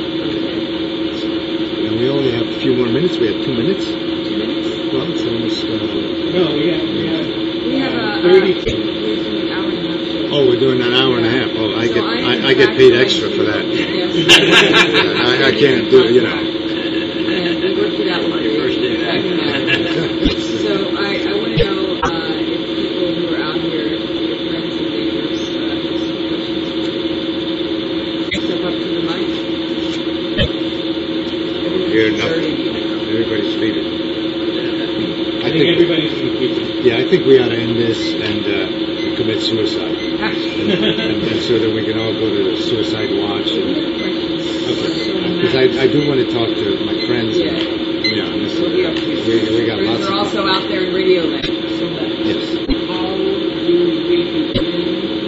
And we only have a few more minutes. We have two minutes. Two minutes? Well, it's almost. Uh, No, we have, we have, We have uh, a, thirty. uh, we're doing an hour and a half show. oh, we're doing an hour and a half. Oh, I So get I am I, I get back paid going extra to- for that. Yes. I, I can't do it, you know. And we worked it out one day. First day back. Doesn't matter. So I, I want to know uh, if people who are out here, your friends and neighbors, uh, have some questions. Step up to the mic. Hear Everyone's nothing. dirty. Everybody's leaving. I think everybody's in the kitchen. Yeah, I think we ought to end this and uh, commit suicide, and, and, and so that we can all go to the suicide watch. And, okay, because I, I do want to talk to my friends. Yeah. And, you know, and this, We'll be up here. we, we got Friends lots are of. also out there in Radio Land. So that Yes. how do we begin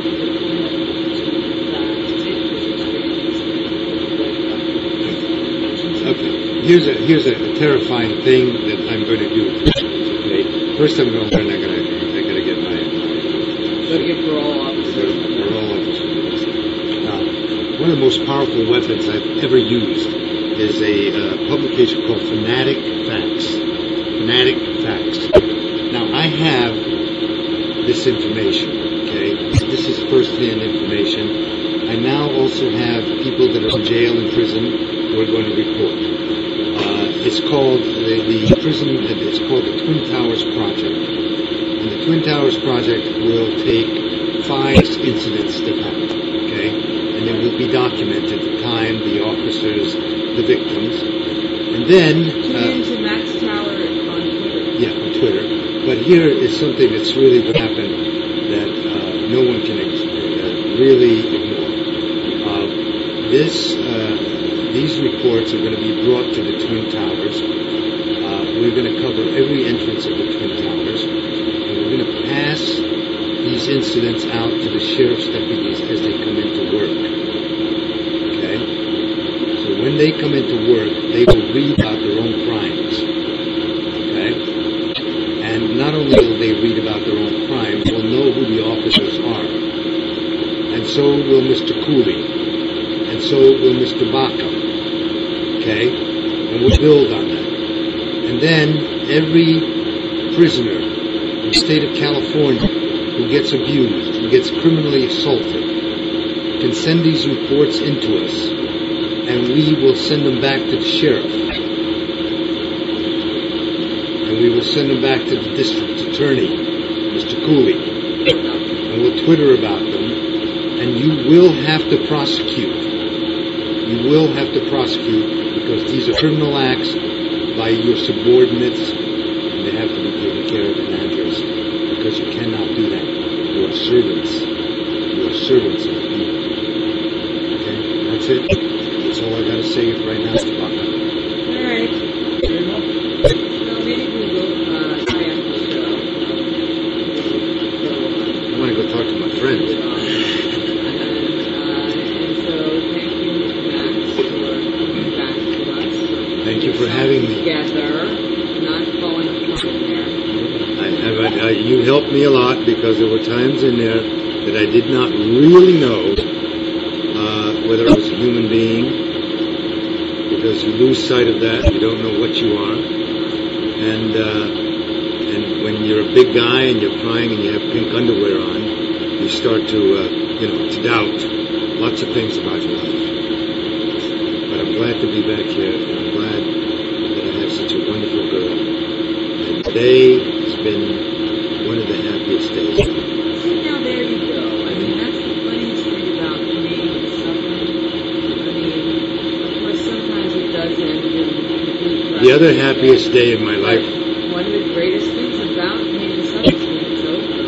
Okay. Here's a here's a terrifying thing that I'm going to do. Okay. First, I'm going to learn. I'm going to I got to get my. Go to get parole officer. Parole officer. Now, one of the most powerful weapons I've ever used is a uh, publication called Fanatic Facts. Fanatic Facts. Now, I have this information. Okay, this is first-hand information. I now also have people that are in jail and prison who are going to report. Uh, it's called the, the prison. It's called the Twin Towers Project, and the Twin Towers Project will take five incidents that happened. Okay, and they will be documented: the time, the officers, the victims, and then. Tune Uh, in to Max Tower on Twitter. Yeah, on Twitter. But here is something that's really what happened that uh, no one can uh, really ignore. Uh, this, uh, these reports are going to be brought to the Twin Towers. Uh, we're going to cover every entrance of the Twin Towers, and we're going to pass these incidents out to the sheriff's deputies as they come into work. Okay? So when they come into work, they will read about their own crimes. Okay? And not only will they read about their own crimes, they'll know who the officers are. And so will Mister Cooley. And so will Mister Baca. Okay? And we'll build on that. And then every prisoner in the state of California who gets abused, who gets criminally assaulted, can send these reports into us, and we will send them back to the sheriff. And we will send them back to the district attorney, Mister Cooley. And we'll Twitter about them. And you will have to prosecute. You will have to prosecute because these are criminal acts by your subordinates. And they have to be taken care of in address because you cannot do that. You are servants. You are servants of the people. Okay? That's it. That's all I got to say right now, Mister Baca. All right. Fair enough. Well, maybe we will uh, tie up the show. So to talk to my friend. And, uh, and so thank you, Max, for coming back to us. Thank you for having me. Together, not falling apart there. I have, I, I, you helped me a lot because there were times in there that I did not really know uh, whether I was a human being, because you lose sight of that. You don't know what you are. And uh, and when you're a big guy and you're crying and you have pink underwear on, you start to, uh, you know, to doubt lots of things about your life. But I'm glad to be back here, and I'm glad that I have such a wonderful girl. And today has been one of the happiest days. See, now there you go. I mean, that's the funniest thing about pain and suffering. I mean, of course, sometimes it does end in complete The other happiest day in my life. One of the greatest things about pain and suffering is when it's over.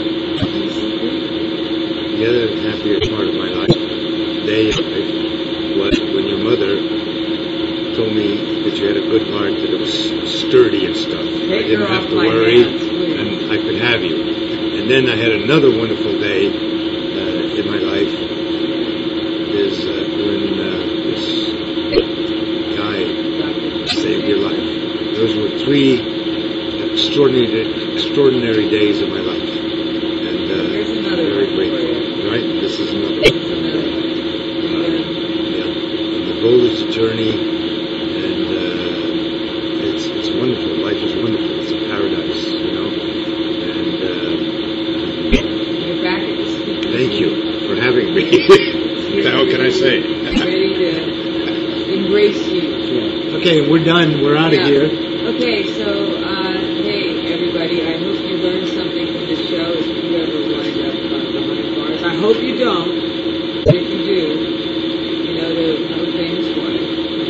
The other happiest part of my life day was when your mother told me that you had a good heart, that it was sturdy and stuff. Take I didn't her have off to my worry, hands, please. and I could have you. And then I had another wonderful day uh, in my life. Is uh, when uh, this guy saved your life. Those were three extraordinary, extraordinary days of my life. And uh, Here's another very one for grateful. you. Right? This is another. Here's another one. Yeah. And the goal is the journey, and uh, it's it's wonderful. Life is wonderful. It's a paradise, you know. And uh, You're back at the speaker. thank you for having me. How can I say? Ready to embrace you. Okay, we're done. We're out of Yeah. here. Okay, so, uh, hey, everybody, I hope you learned something from this show if you ever wind up uh, behind bars. I hope you don't, but if you do, you know the no famous one.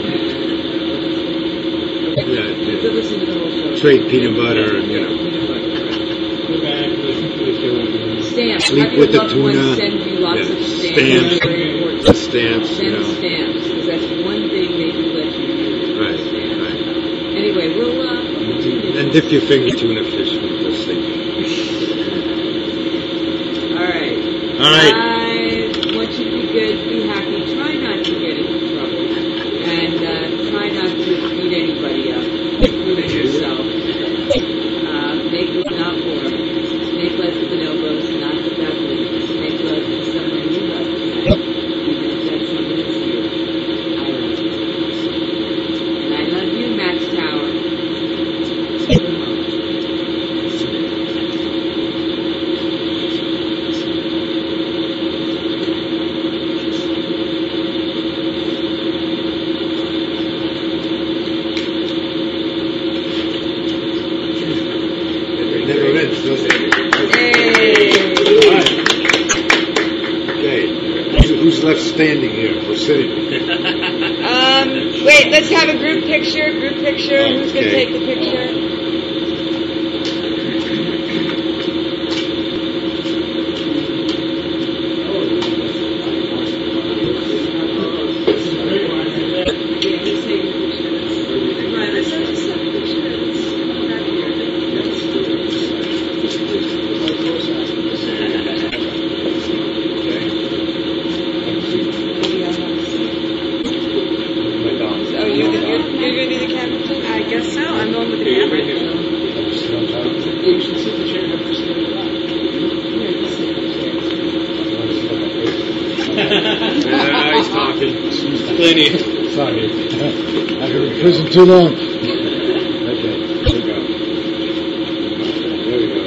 And, uh, Yeah, you could listen to the whole show. Trade peanut butter and, you Yeah, know. peanut butter, right. Go back, listen to the show again. Stamps. Sleep Have your with the loved ones tuna. send you lots Yeah. of stamps. Stamps. That's very important. The stamps, you Send know. stamps, because that's one thing they do let you do. Right, Stamps. right. Anyway, we'll, uh, we'll continue. And dip your finger tuna fish with this thing. All right. All right. I want you to be good, be happy. Try not to get into trouble. And uh, try not to beat anybody up, including yourself. Uh, make love, not war. Make love with the elbows, not the beverages. Make love to someone you love tonight, even if that someone is you. I love you. And I love you, Max Tower. It never ends, does it? Hey! All right. Okay. Who's, who's left standing here or sitting? Um, wait, let's have a group picture, group picture. Who's going to Okay. take the picture? Yeah, who's taking the picture? Right, let's have just have a picture. Let's come back here. Maybe I'll have a seat. Oh, you're, you're, you're going to be the camera too? I guess so. I'm going with the camera. You should sit in the chair and have her stand it up. Yeah, just sit in the chair. Yeah, now he's talking. Plenty. Sorry. I've been in prison too long. Okay, there we go. There we go.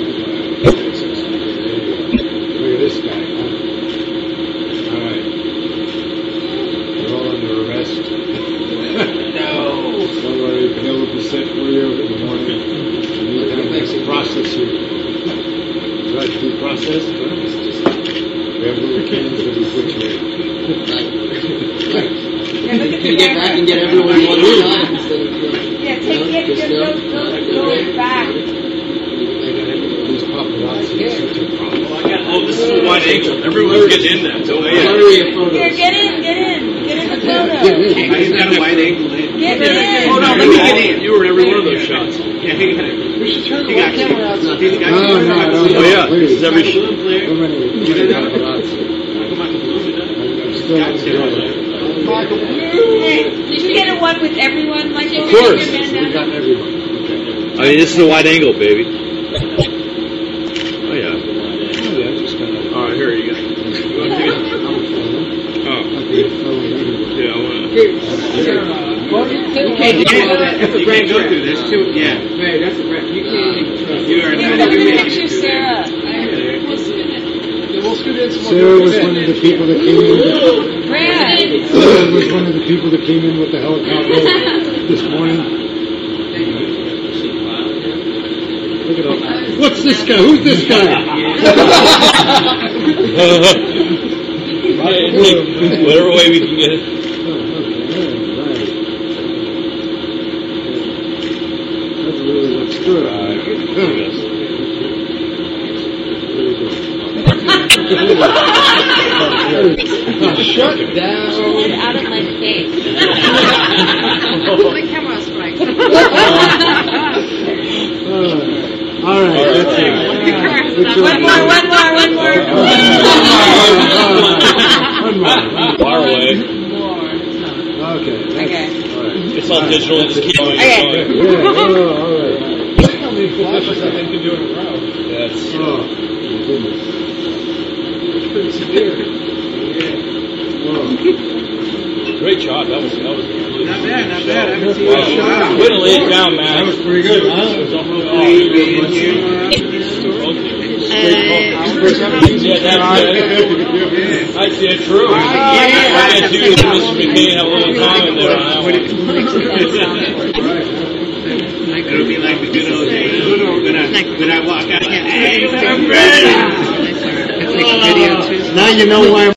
Look at this guy. Huh? All right. You're all under arrest. No. Don't worry, Penelope sent for you in the morning. You need time to process you. Would you like to be processed? We have little cans that we put you in. Yeah, look at Can the get back and get everyone one side instead of Yeah, you take know, it, just just go. go, go, go back. These paparazzi are such a problem. Oh, I got, oh, this is a wide angle. Everyone's getting in that. Oh, yeah. Blurry a photo. Here, get in, get in, get in the just got a wide angle in. Get in. Hold on, let me get in. You were in every one of those shots. Yeah, hang on. We should turn the You got web camera out. you. He's got No, you. no, no, Oh no, yeah, please. this is every sh- Balloon player. We're running- You we're got running that? paparazzi. Come on, balloon it up. Still- Got you. Hey, did you get a one with everyone, Michael? Of course. We got everyone. I mean, this is a wide angle, baby. Oh yeah. Oh, yeah, just got it. All right, here you go. You want to take it? Oh, Okay, oh, yeah, I want to. You can't do that. You can't go through this too. Yeah. Hey, that's a wrap. You can't. You are Hey, not look at the even picture, Sarah. We'll scoot in some more. Sarah was one of the people that came in. Brad. Sarah was one of the people that came in with the helicopter this morning. Look at all. What's this guy? Who's this guy? Whatever way we can get it. Oh, okay, right. That really looks good. Shut down. Get out of my face. The camera strike. Uh, all right, that's it. Good job. One more, one more, one more. One more. One more. Far away. More. Okay. that's- Okay. All right. It's all digital. Just keep on Okay. Yeah, oh, all right. How many flashes I think can do in a row? That's. Oh, my goodness. It's pretty severe. Whoa. Great shot. That was. That was. Not bad, not bad. I haven't seen Wow. that shot. Way to lay it down, man. That was pretty good, huh? Yeah, that's it. I see it. True. I guess you and Mister McCain have a little time in there on that one. It'll be like the good old days when I, when I walk out. Hey, It's like a video too. Now you know why I'm